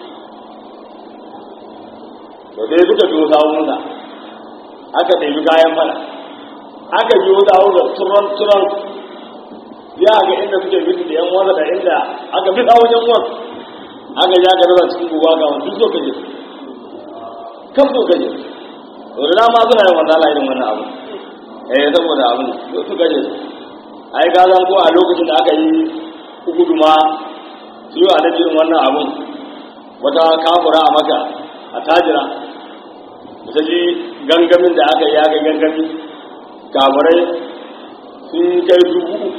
to sai suka biyo sawunsa aka ɗaibi kayan fada aka biyo sawun da turan turan ya ga inda suke bisu da yan wanda da inda aka bi sawun yan wanda aka ja ka rasa cikin guba ga wani duk so kaje kan so kaje to da dama suna yin wannan irin wannan abu eh saboda abu ne su kaje ai ga zan ko a lokacin da aka yi guduma su yi a da irin wannan abun wata kafura a maka a tajira ta ji gangamin da aka yi ya ga gangami kafirai sun kai dubu uku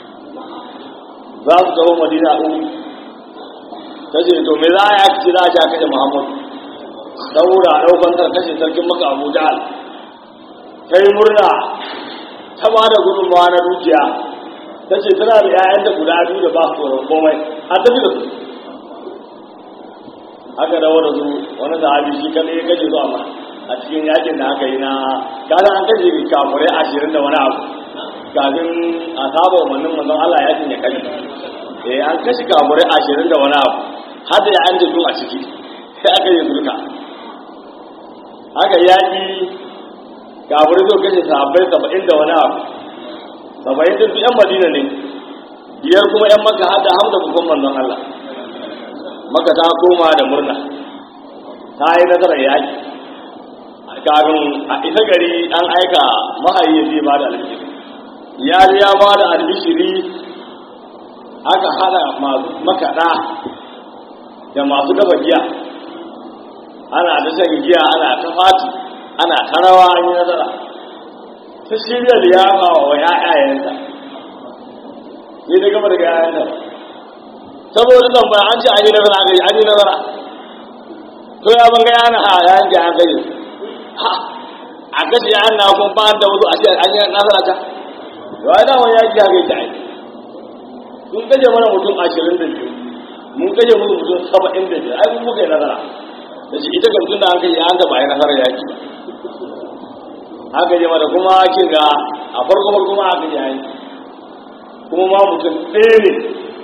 za su taho madina a uku ta ce to me za a yaki ce za a sha kashe muhammadu saboda a ɗaukan ta kashe sarkin maka abu jahal ta yi murna ta ba da gudunmawa na dukiya ta ce tana da ‘ya'yanta guda biyu da ba su tsoron komai a tafi da su aka dawo da su wani sahabi shi kadai ya kashe su amma a cikin yakin da aka yi na kaza an kashe kafurai ashirin da wani abu kafin a saba umarnin manzon Allah yakin ya kashe eh an kashe kafurai ashirin da wani abu har da ya an jadu a ciki sai aka yi sulka aka yaki kafurai zo kashe sahabbai saba'in da wani abu saba'in da su yan madina ne biyar kuma yan maka hada hamda babban manzon Allah maka ta koma da murna ta yi nasarar yaki kafin a ita gari an aika mahayi zai ba da albishiri ya ya ba da albishiri aka hada masu makaɗa da masu dafa giya ana ta shan giya ana ta fati ana ta rawa an yi nasara ta shirya liyafa wa ya'yayenta sai ta gaba daga ya'yanta saboda zan ba an ce an yi nazara a gari an yi nazara to ya banga yana a yayin da an gari ha a kashe yayin na kun ba da wasu a ce an yi nazara ta yawai na wani yaki ya gai ta yi sun kaje mana mutum ashirin da biyu mun kaje musu mutum saba'in da biyu ai mun muka yi nazara da shi ita kan tunda an kai an ga ba yi nasarar yaki haka je mana kuma kin ga a farko farko ma aka yi kuma ma mutum ɗaya ne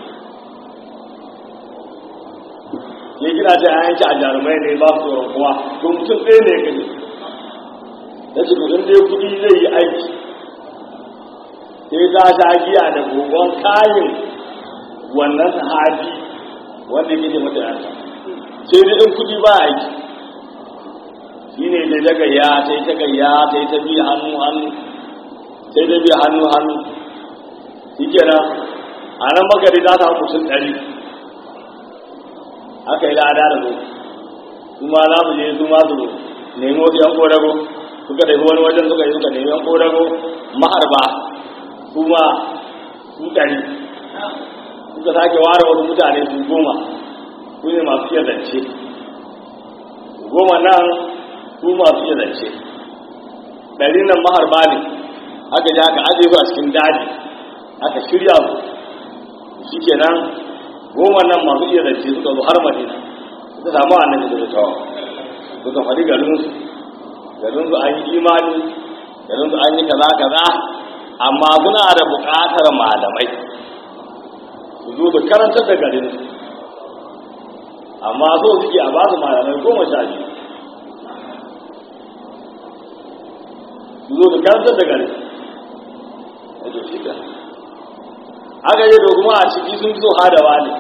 ya gina ta yanki a jarumai ne ba su tsoron kowa to mutum ɗaya ne ya kaje ya ce mutum ɗaya kuɗi zai yi aiki sai ta sha giya da gogon kayan wannan sahabi wanda ya kaje mata yanka sai da ɗin kuɗi ba aiki shi ne da ta gayya ta yi ta gayya ta yi ta biya hannu hannu sai ta biya hannu hannu shi kenan a nan magari za ta mutum ɗari aka yi lada da zo su ma za mu je su ma su nemi wasu yan kodago suka tafi wani wajen suka yi suka nemi yan kodago maharba su ma su ɗari suka sake ware wasu mutane su goma su ne masu iya zance goma nan su masu iya zance ɗari nan maharba ne aka ji aka ajiye su a cikin daji aka shirya su shi kenan goma nan masu iya zance suka zo har madina suka samu annabi da zutawa suka faɗi garinsu garinsu an yi imani garinsu an yi kaza kaza amma suna da buƙatar malamai su zo da karantar da garinsu amma so suke a ba su malamai goma sha biyu su zo da karantar da garinsu a to shi ka aka yi da kuma a ciki sun so hadawa ne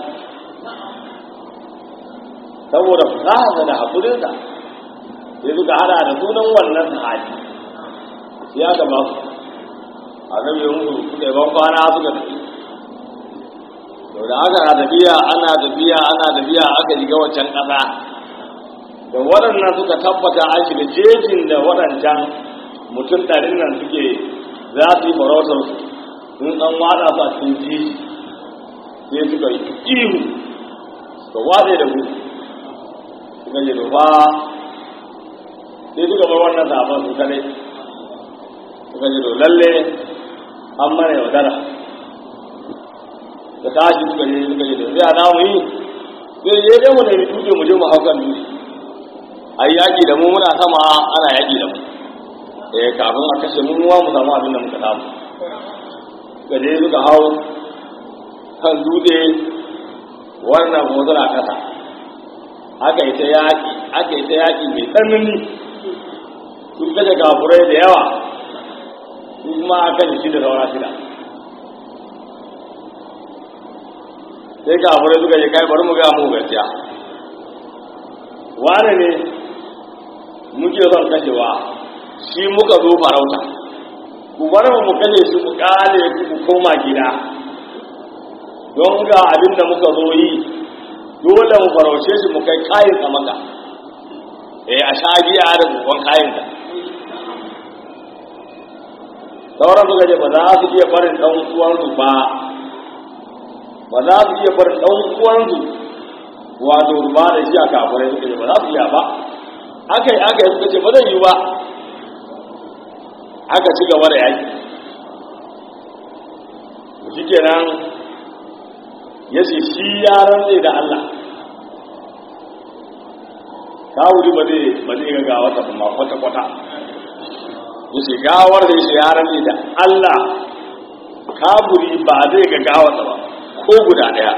saboda fasaha da haƙurinsa sai suka hada da sunan wannan sahabi sai aka ba su a gabe musu suka yi ban kwana suka tafi to da aka na tafiya ana tafiya ana tafiya aka shiga waccan ƙasa da waɗannan suka tabbata an shiga jejin da waɗancan mutum ɗarin nan suke za su yi farautar su sun ɗan waɗa su a cikin jeji sai suka yi ihu suka watsa da gudu suka yi rufa sai suka bar wannan zaben su kadai suka yi do lalle an mana yaudara da tashi suka yi suka yi do sai a namu yi sai yi dai mu nemi tuke mu je mu hau kan dutse a yi yaƙi da mu muna sama ana yaƙi da mu eh kafin a kashe mu muwa mu samu abin da muka samu suka je suka hau kan dutse wannan kuma suna kasa aka yi ta yaƙi aka yi ta yaƙi mai tsanani sun kashe gafurai da yawa su kuma aka yi shi da saura shida sai gafurai suka yi kai bari mu ga mu gaskiya wane ne muke son kashewa shi muka zo farauta ku bar mu kashe shi ku kale ku koma gida don ga abin da muka zo yi dole mu farauce shi mu kai kayan sa maka eh a sha giya da gubon kayan sa sauran suka ce ba za su iya barin dan uwansu ba ba za su iya barin dan uwansu wato ba da shi a kafirai suka ce ba za su iya ba aka yi aka yi suka ce ba zai yi ba aka ci gaba da yaki shi kenan ya ce shi ya rantse da Allah kawuri ba zai ba zai ga gawar ta kuma kwata kwata yace gawar da yace yaran ne da Allah kawuri ba zai ga gawar ta ba ko guda daya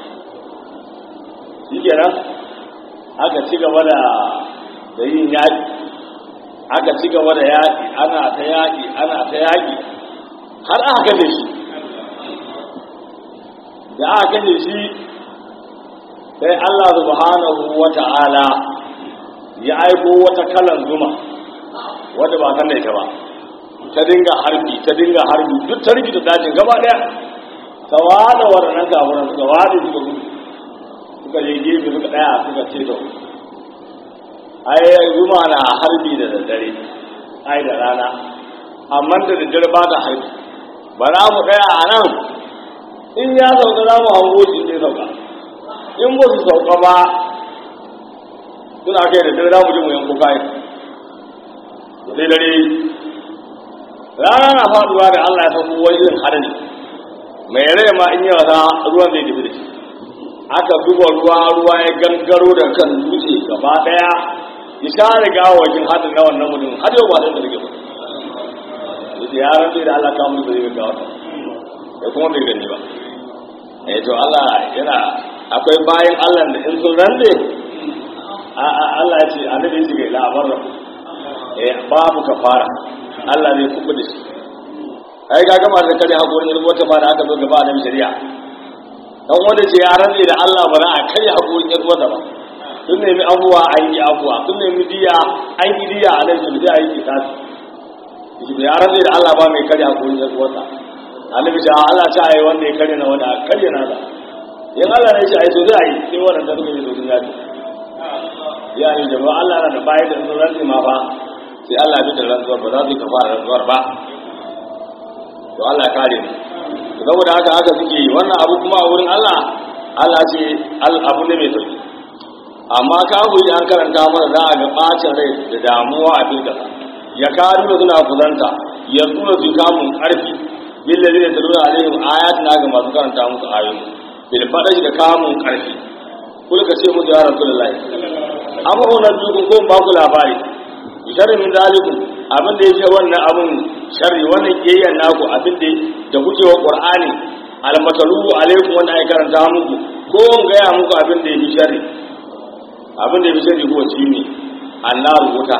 shikenan aka ci gaba da da yin yaki aka ci gaba da yaki ana ta yaki ana ta yaki har aka kaje shi da aka kaje shi sai Allah subhanahu wata'ala ya aiko wata kalan zuma wadda ba san da ita ba ta dinga harbi ta dinga harbi duk ta rikita dajin gaba daya ta wada waɗannan kafuran suka wada suka gudu suka je gefe suka daya suka ce to ai zuma na harbi da daddare ai da rana amma da daddare ba ta harbi ba za mu daya a nan in ya sauka za mu hango shi ne sauka in ba su sauka ba suna kai da dare za mu ji mu yanku kayan da sai dare rana na faduwa da Allah ya sauko wani irin hadari mai rai ma in yi wasa ruwan zai tafi da shi aka zuba ruwa ruwa ya gangaro da kan dutse gaba daya ya share gawawakin hadin na wannan mutum har yau ba zai da rike ba da ya rantse da Allah kamun da zai gawa ta ya kuma bai gani ba eh to Allah yana akwai bayan Allah da in sun rantse Allah ya ce annabi shi ga labar da eh babu kafara Allah zai kubu da shi ai ga gama da kare hakurin rubuta ba da aka zo gaba da shari'a dan wanda ce ya rantse da Allah ba za a kai hakurin rubuta ba sun nemi abuwa an yi abuwa sun nemi diya an yi diya a nan su da yi kisasi shi ya rantse da Allah ba mai kare hakurin rubuta annabi ce Allah ta yi wanda ya kare na wanda kare na da in Allah ne shi ai so zai yi sai wannan da suka yi so sun yaji ya yi da ba Allah na da bayan da sun rantsi ma ba sai Allah ya da rantsuwar ba za su kafa rantsuwar ba to Allah ya kare mu saboda haka haka suke yi wannan abu kuma a wurin Allah Allah ce al abu ne mai sauki amma ka goyi an karanta mana za a ga bacin rai da damuwa a filka ya karu da suna kuzanta ya tsura su kamun karfi billahi da taluna alaihim ayatina ga masu karanta musu ayoyi bil fadashi da kamun karfi kulka ce musu ya rasulullahi amma wannan dukun ko ba ku labari sharri min zalikum abin da yake wannan abun sharri wannan kiyayyan naku abin da da kuke wa qur'ani al-matalu alaikum wanda ai karanta muku ko ga ya muku abin da yake sharri abin da yake sharri ko shine annaru wuta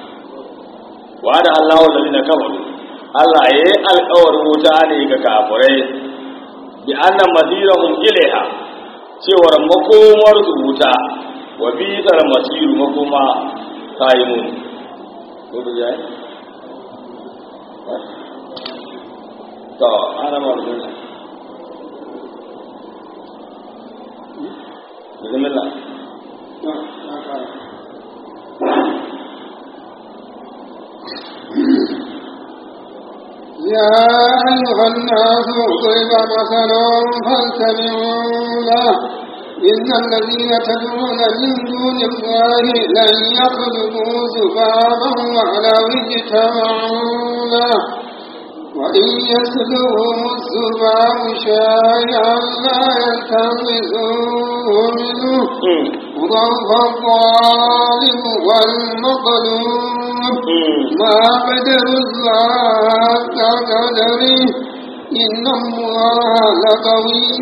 wa da Allahu alladhina kafaru Allah yayi alƙawarin wuta ne ga kafirai bi anna masirahum ilaiha cewar makomar su wuta wa bi tsar masiru makoma kayimun ko da yayi to ana marjun bismillah يا أيها الناس ضرب مثل فاتبعوا له إن الذين تدعون من دون الله لن يخلقوا ذبابا ولو اجتمعوا له وإن يسلبهم الذباب شيئا لا يلتمسوه منه ضعف الظالم والمظلوم ما قدر الله كقدره إن الله لقوي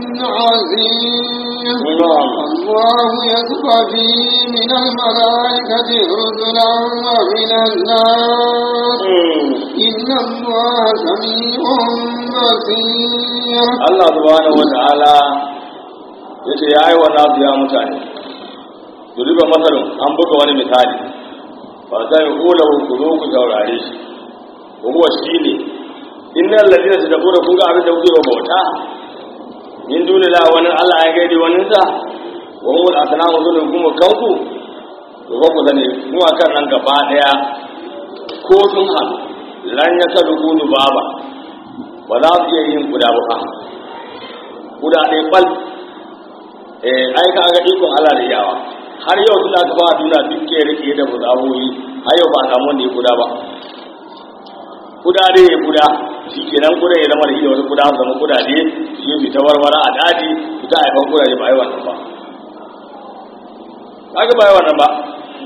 عزيز الله يصطفي من الملائكة رسلا ومن الناس إن الله سميع بصير. الله سبحانه وتعالى yace ya yi wa nasu ya mutane su riba matsalin an buga wani misali ba zai hula ku zo ku saurare shi kuma shi ne innal ladina tadabura kun ga abin da kuke bauta min dunila wani Allah ya gaide wani sa wa hum al-asnamu zulun kuma kanku to ba ku dane mu akan nan gaba daya ko sun ha lan ya talugu baba ba za su iya yin guda ba guda dai bal eh ai ka ga ikon Allah da yawa har yau suna ta ba duniya duk ke rike da buzawoyi har yau ba samu wanda ya guda ba guda dai ya guda shi kenan guda ya zama da shi da wani guda zama guda ne shi yi ta warware a daji su ta haifan guda ne ba yi wannan ba kaga ba yi wannan ba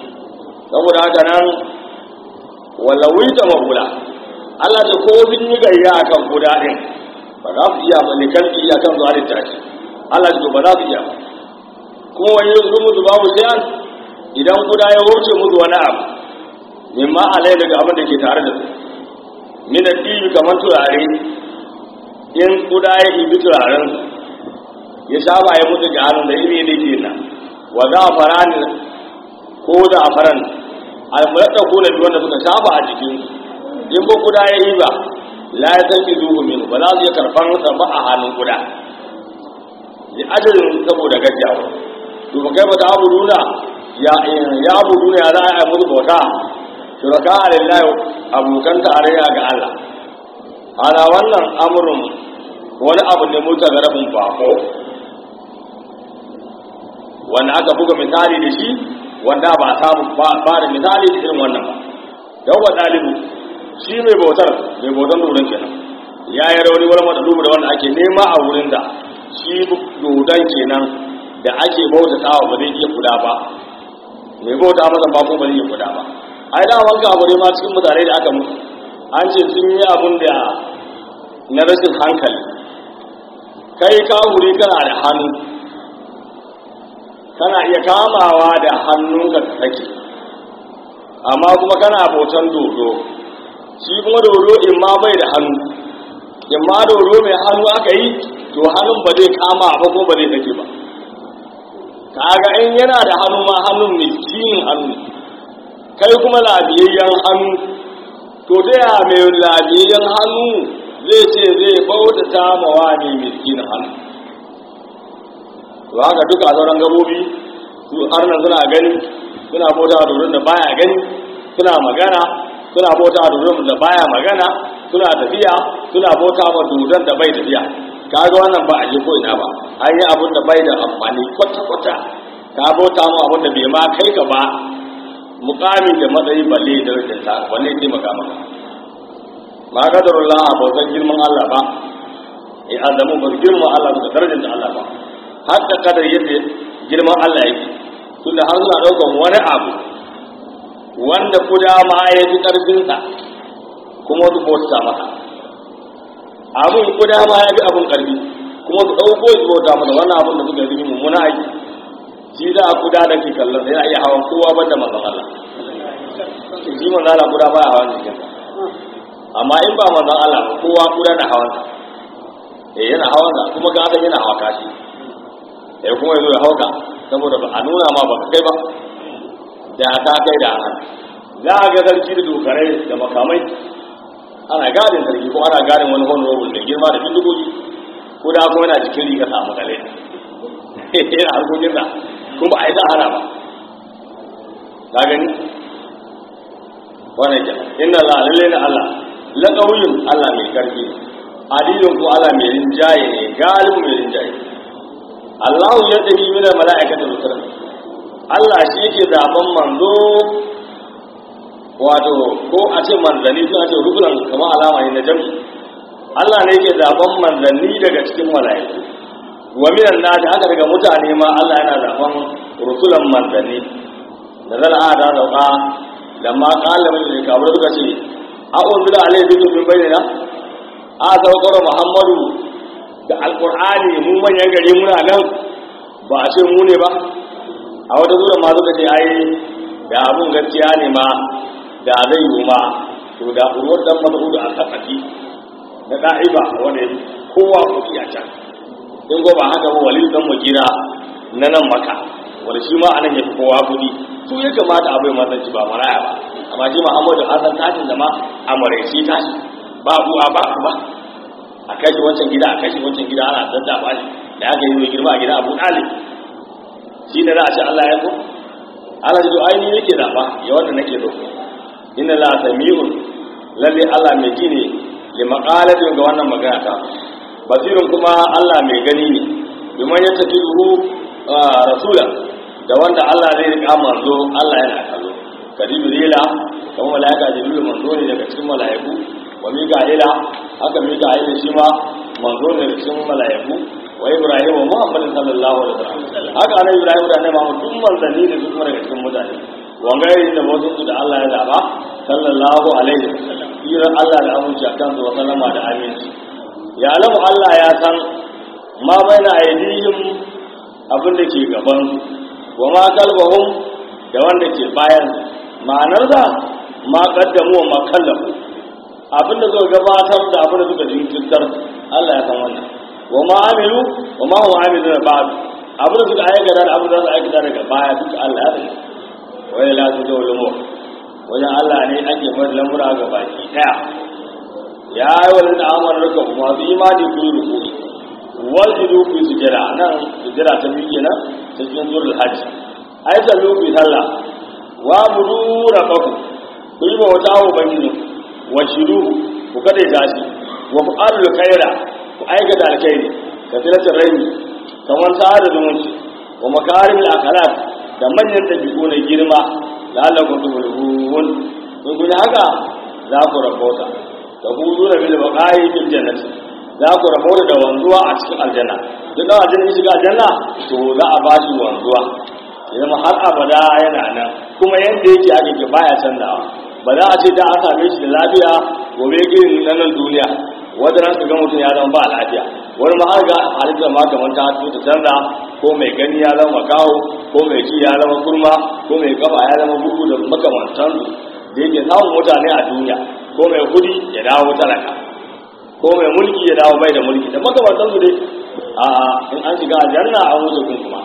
saboda haka nan wallawi da mabula Allah da ko sun yi gayya akan kuda din ba za su iya ba ne kalbi akan zuwa da tashi Allah da ba za su iya ba kuma wani yanzu musu babu sayan idan kuda ya wuce musu wani abu mimma alai daga abin da ke tare da su min adibi kamar turare in kuda ya ibi turaren ya saba ya mutu da hannun da iri ne ke nan wa za a fara ne ko da a faran alfulatta ko da wanda suka saba a jikin in ba kuda ya yi ba la ya sarki zuhu min ba za su iya karfan sa ba a hannun kuda ya ajalin saboda gajiyawa to ba kai ba ta abu nuna ya ya abu nuna ya za a yi musu bauta shuraka lillahi abokan tarayya ga Allah ana wannan amurin wani abu ne mutu ga rabin bako wanda aka buga misali da shi wanda ba samu ba da misali da irin wannan ba yawa dalibu shi mai bautar mai bautar dodon kenan ya yi rauni wani matsalubu da wanda ake nema a wurin da shi dodon kenan da ake bauta tawa ba zai iya kula ba mai bauta masa ba ko ba zai iya kula ba ai da wanka abu ne ma cikin mutane da aka mutu an ce sun yi abun da na rashin hankali kai ka wuri kana da hannu kana iya kamawa da hannunka ka sake amma kuma kana bautan dodo shi kuma dodo in ma bai da hannu in ma dodo mai hannu aka yi to hannun ba zai kama ba ko ba zai sake ba kaga in yana da hannu ma hannun miskinin hannu kai kuma labiyayyen hannu to ta yaya mai labiyayyen hannu zai ce zai bauta ta mawa ne miskinin hannu to haka duka sauran gabobi su arnan suna gani suna bauta a doron da baya gani suna magana suna bauta a doron da baya magana suna tafiya suna bauta ma doron da bai tafiya kaga wannan ba a je ko ina ba an yi abin da bai da amfani kwata-kwata ka bauta ma abin da bai ma kai ka ba mukami da matsayi balle da rikin ta balle sai maka maka ma kadarullah ba san girman Allah ba eh adamu ba girman Allah da darajar da Allah ba har da kadar yadda girman Allah yake tunda har suna daukan wani abu wanda kuda ma ya fi karfin sa kuma su bauta masa abun kuda ma ya fi abun karfi kuma su dauko su bauta masa wannan abun da suka yi mummuna aiki shi za a kuda da ke kallon sai yana iya hawan kowa banda manzon Allah shi manzon Allah kuda ba hawan jikin amma in ba manzon Allah ba kowa kuda na hawan eh yana hawan da kuma ga ga yana hawa kashi eh kuma yazo ya hauka saboda ba a nuna ma ba kai ba da ta kai da hannu za a ga sarki da dokarai da makamai ana gadin sarki ko ana gadin wani honorable da girma da bindigogi kuda kuma yana cikin riga samu kale yana harkokin da kuma a yi za hana ba ta gani wane ke inda la lalle na Allah la qawiyun Allah mai karfi adilun ko Allah mai rinjaye ne galibin mai rinjaye Allah ya dabi mina mala'ikatu rusul Allah shi yake zaben manzo wato ko a ce manzanni ko a ce rukulan kamar alama ne na jami Allah ne yake zaben manzanni daga cikin mala'iku wa minan nasi haka daga mutane ma Allah yana zaben rusulan manzanni da zan ada zauka da ma kala mai kabar suka ce a unzila alaihi zikru min bainina a saukar Muhammadu da alqur'ani mu manyan gari muna nan ba a ce mu ne ba a wata zuwa ma suka ce ai da abun gaskiya ne ma da zai yi ma to da urwar dan mas'ud a sakati da da'iba wanda kowa kuɗi a can in go ba haka ba walid dan mujira na nan maka wanda shi ma anan yafi kowa kudi su ya kamata abai mazanci ba maraya ba amma shi Muhammadu Hassan tashin da ma amare shi tashi ba uwa ba ba a kashi wancan gida a kashi wancan gida ana dadda ba shi da aka yi mai girma a gida Abu Talib shi ne za a ce Allah ya so Allah ya zo ai ni yake zaba ya wanda nake so inna la sami'un lalle Allah mai ji ne li maqalatin ga wannan magana ta basirin kuma Allah mai gani ne domin ya tafi ruhu rasula da wanda Allah zai rika manzo Allah yana kallo kadibila kuma malaika jibril manzo ne daga cikin malaiku wa mika'ila haka mika'ila shi ma manzo ne daga cikin malaiku wa ibrahim wa muhammad sallallahu alaihi wasallam haka annabi ibrahim da annabi muhammad duk manzanni ne su kuma daga cikin mutane wangayi da wasu da Allah ya zaba sallallahu alaihi wasallam ira Allah da aminci akan su sallama da aminci ya alamu Allah ya san ma baina aidihim abin da ke gaban su wa ma kalbahum da wanda ke bayan ma'anar da ma qaddamu wa ma kallafu abin da suka gabatar da abin da suka jinkirtar Allah ya san wannan wa ma amilu wa ma huwa amilu da ba'd abin da suka aikata da abin da za su aikata daga baya duka Allah ya san wai la su da ulamo wajen Allah ne ake mai lamura ga baki daya ya yi wani da amon rika kuma su imani ku yi ruku wajidu ku yi sujjara nan sujjara ta biyu kenan ta cikin zuwa hajji ai sallu ku yi sallah wa mudu rabbaku ku yi bauta wa ubangiji wa shiru ku kada tashi wa fa'alul khaira ku aikata alkhairi ka tilatar raini kamar ta da zumunci wa makarimul akhlaq da manyan dabi'u na girma la'allakum tuflihun in kun haka za ku rabauta da hudu da bil baqa'i fil jannati za ku rabauta da wanzuwa a cikin aljanna duk da aljanna shiga aljanna to za a ba shi wanzuwa idan har abada yana nan kuma yanda yake ake ke baya canzawa ba za a ce da an same shi da lafiya gobe girin nan duniya wanda ran su ga mutum ya zama ba lafiya wani ma har ga halittar ma kamar ta ta canza ko mai gani ya zama kawo ko mai ci ya zama kurma ko mai kafa ya zama bugu da makamantansu da yake samun mutane a duniya ko mai kudi ya dawo talaka ko mai mulki ya dawo bai da mulki da makamantansu dai a in an shiga aljanna an wuce kun kuma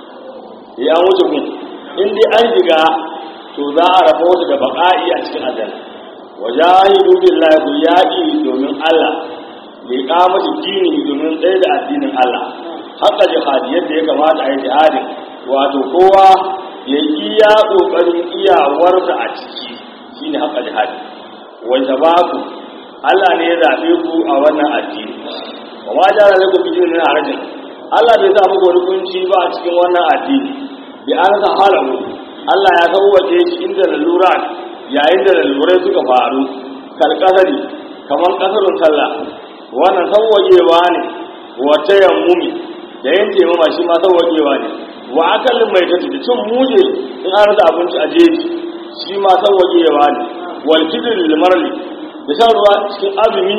eh an wuce kun in dai an shiga to za a rafa wata da baka'i a cikin aljanna wajahidu billahi ku yaƙi domin Allah ya kamata dini domin tsaye da addinin Allah haka jihadi yadda ya kamata a yi jihadin wato kowa ya iya ƙoƙarin iyawarsa a ciki shine haka jihadi wanda ba ku Allah ne ya zaɓe ku a wannan addini wa ma jara lakum bi dinin harajin Allah bai sa muku wani kunci ba a cikin wannan addini bi an sa halahu Allah ya kawace shi inda lalura yayin da lalurai suka faru kalkasari kamar kasarun sallah wannan sauwaƙewa ne wata yammumi da yin taimama shi ma sauwaƙewa ne wa akallin mai tattu da cin muje in an rasa abinci a jeji shi ma sauwaƙewa ne walkidin limarli da shan ruwa cikin azumi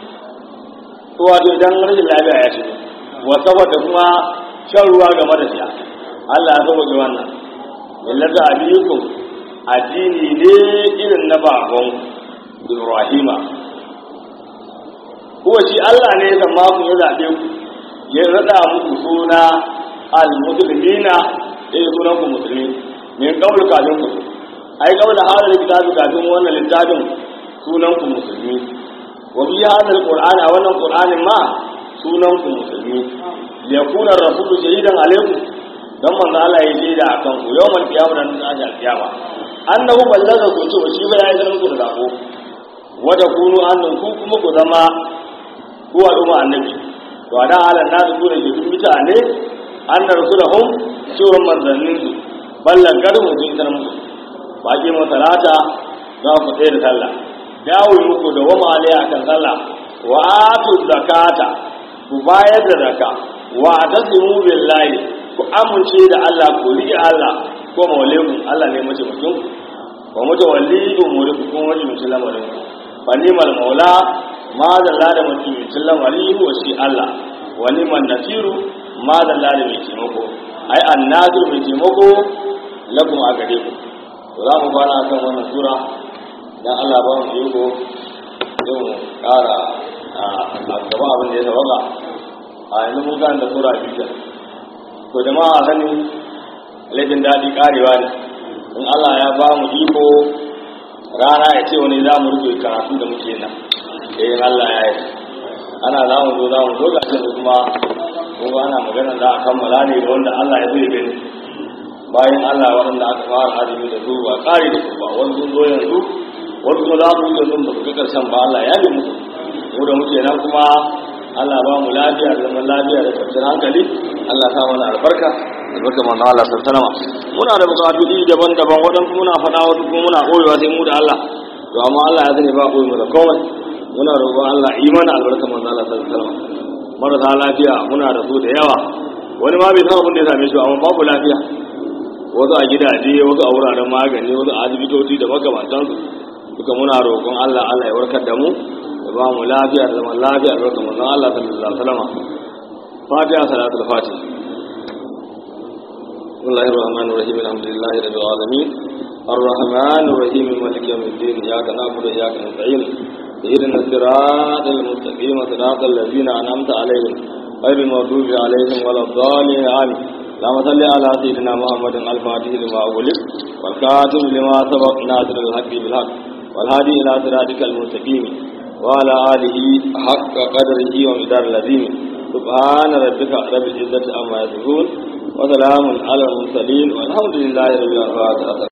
wato idan rashin lafiya ya ce wa saboda kuma shan ruwa game da siya Allah ya sauwaƙe wannan millata abiyikum addini ne irin na baban Ibrahima kuwa shi Allah ne ya zama ku ya zaɓe ku ya rada muku suna al-muslimina eh sunan ku musulmi min kaul kafin ku ai kaul hada kitabi kafin wannan littafin sunan ku musulmi wa bi hada al-qur'ani a wannan qur'anin ma sunan ku musulmi yakuna rasulu shahidan alaikum dan manzo Allah ya shaida akan ku yawmal qiyamah dan ta kiyama annahu ballaga ku ce shi ba yayi zan ku da zako wada kunu annan ku kuma ku zama ku al'umma annabi to da halan nasu ku da duk mutane anna rasulahum cewa manzannin su ballagar mu din sanan mu baki mu salata za ku tsaya da sallah dawo muku da wama alai akan sallah wa atu zakata ku bayar da zakka wa tasimu billahi ku amince da Allah ku riƙe Allah ko mauleku Allah ne mace mutum wa mutawalli umuriku kuma mace mutum lamarin fa nimal maula ma da da mace mutum lamarin wa shi Allah wa niman nasiru ma da da mai taimako ai annasir mai taimako lakum a gare ku to za mu fara kan wannan sura dan Allah ba mu yiko don ƙara a gaba abin da ya tawaga a yanzu mun kan da sura biyu to jama'a sani laifin daɗi ƙarewa ne in Allah ya ba mu iko rana ya ce wani za mu rufe karatu da muke nan eh Allah ya yi ana za mu zo za mu zo gashin da kuma kuma ana magana za a kammala ne da wanda Allah ya zai gani bayan Allah waɗanda aka fara azumi da su ba ƙari da su ba wani sun zo yanzu wasu kuma za su yi da sun ba su ga ƙarshen ba Allah ya yi musu mu da muke nan kuma Allah ba mu lafiya da zaman lafiya da kwanciyar hankali Allah sa mana albarka albarka manzo Allah sallallahu alaihi wasallam muna da bukatu daban-daban wadan muna fada wasu kuma muna koyewa sai mu da Allah to amma Allah ya sani ba koyi mu da komai muna roƙon Allah imani albarka manzo Allah sallallahu alaihi wasallam marasa lafiya muna da su da yawa wani ma bai san abin da ya same shi amma babu lafiya wasu a gidaje wasu a wuraren magani wasu a asibitoci da makamantansu duka muna roƙon Allah Allah ya warkar da mu ya ba mu lafiya da zaman lafiya da barkan manzon Allah sallallahu alaihi wasallam fatiha salatul fatih bismillahir rahmanir rahim alhamdulillahi rabbil alamin arrahmanir rahim maliki yawmiddin iyyaka na'budu wa iyyaka nasta'in اهدنا الصراط المستقيم صراط الذين انعمت عليهم غير المغضوب عليهم ولا الضالين امين اللهم صل على سيدنا محمد الفاتح لما أغلق والكاتب لما سبق ناصر الحق بالحق والهادي إلى صراطك المستقيم وعلى آله حق قدره ومقدار العظيم سبحان ربك رب العزة عما يصفون وسلام على المرسلين والحمد لله رب العالمين.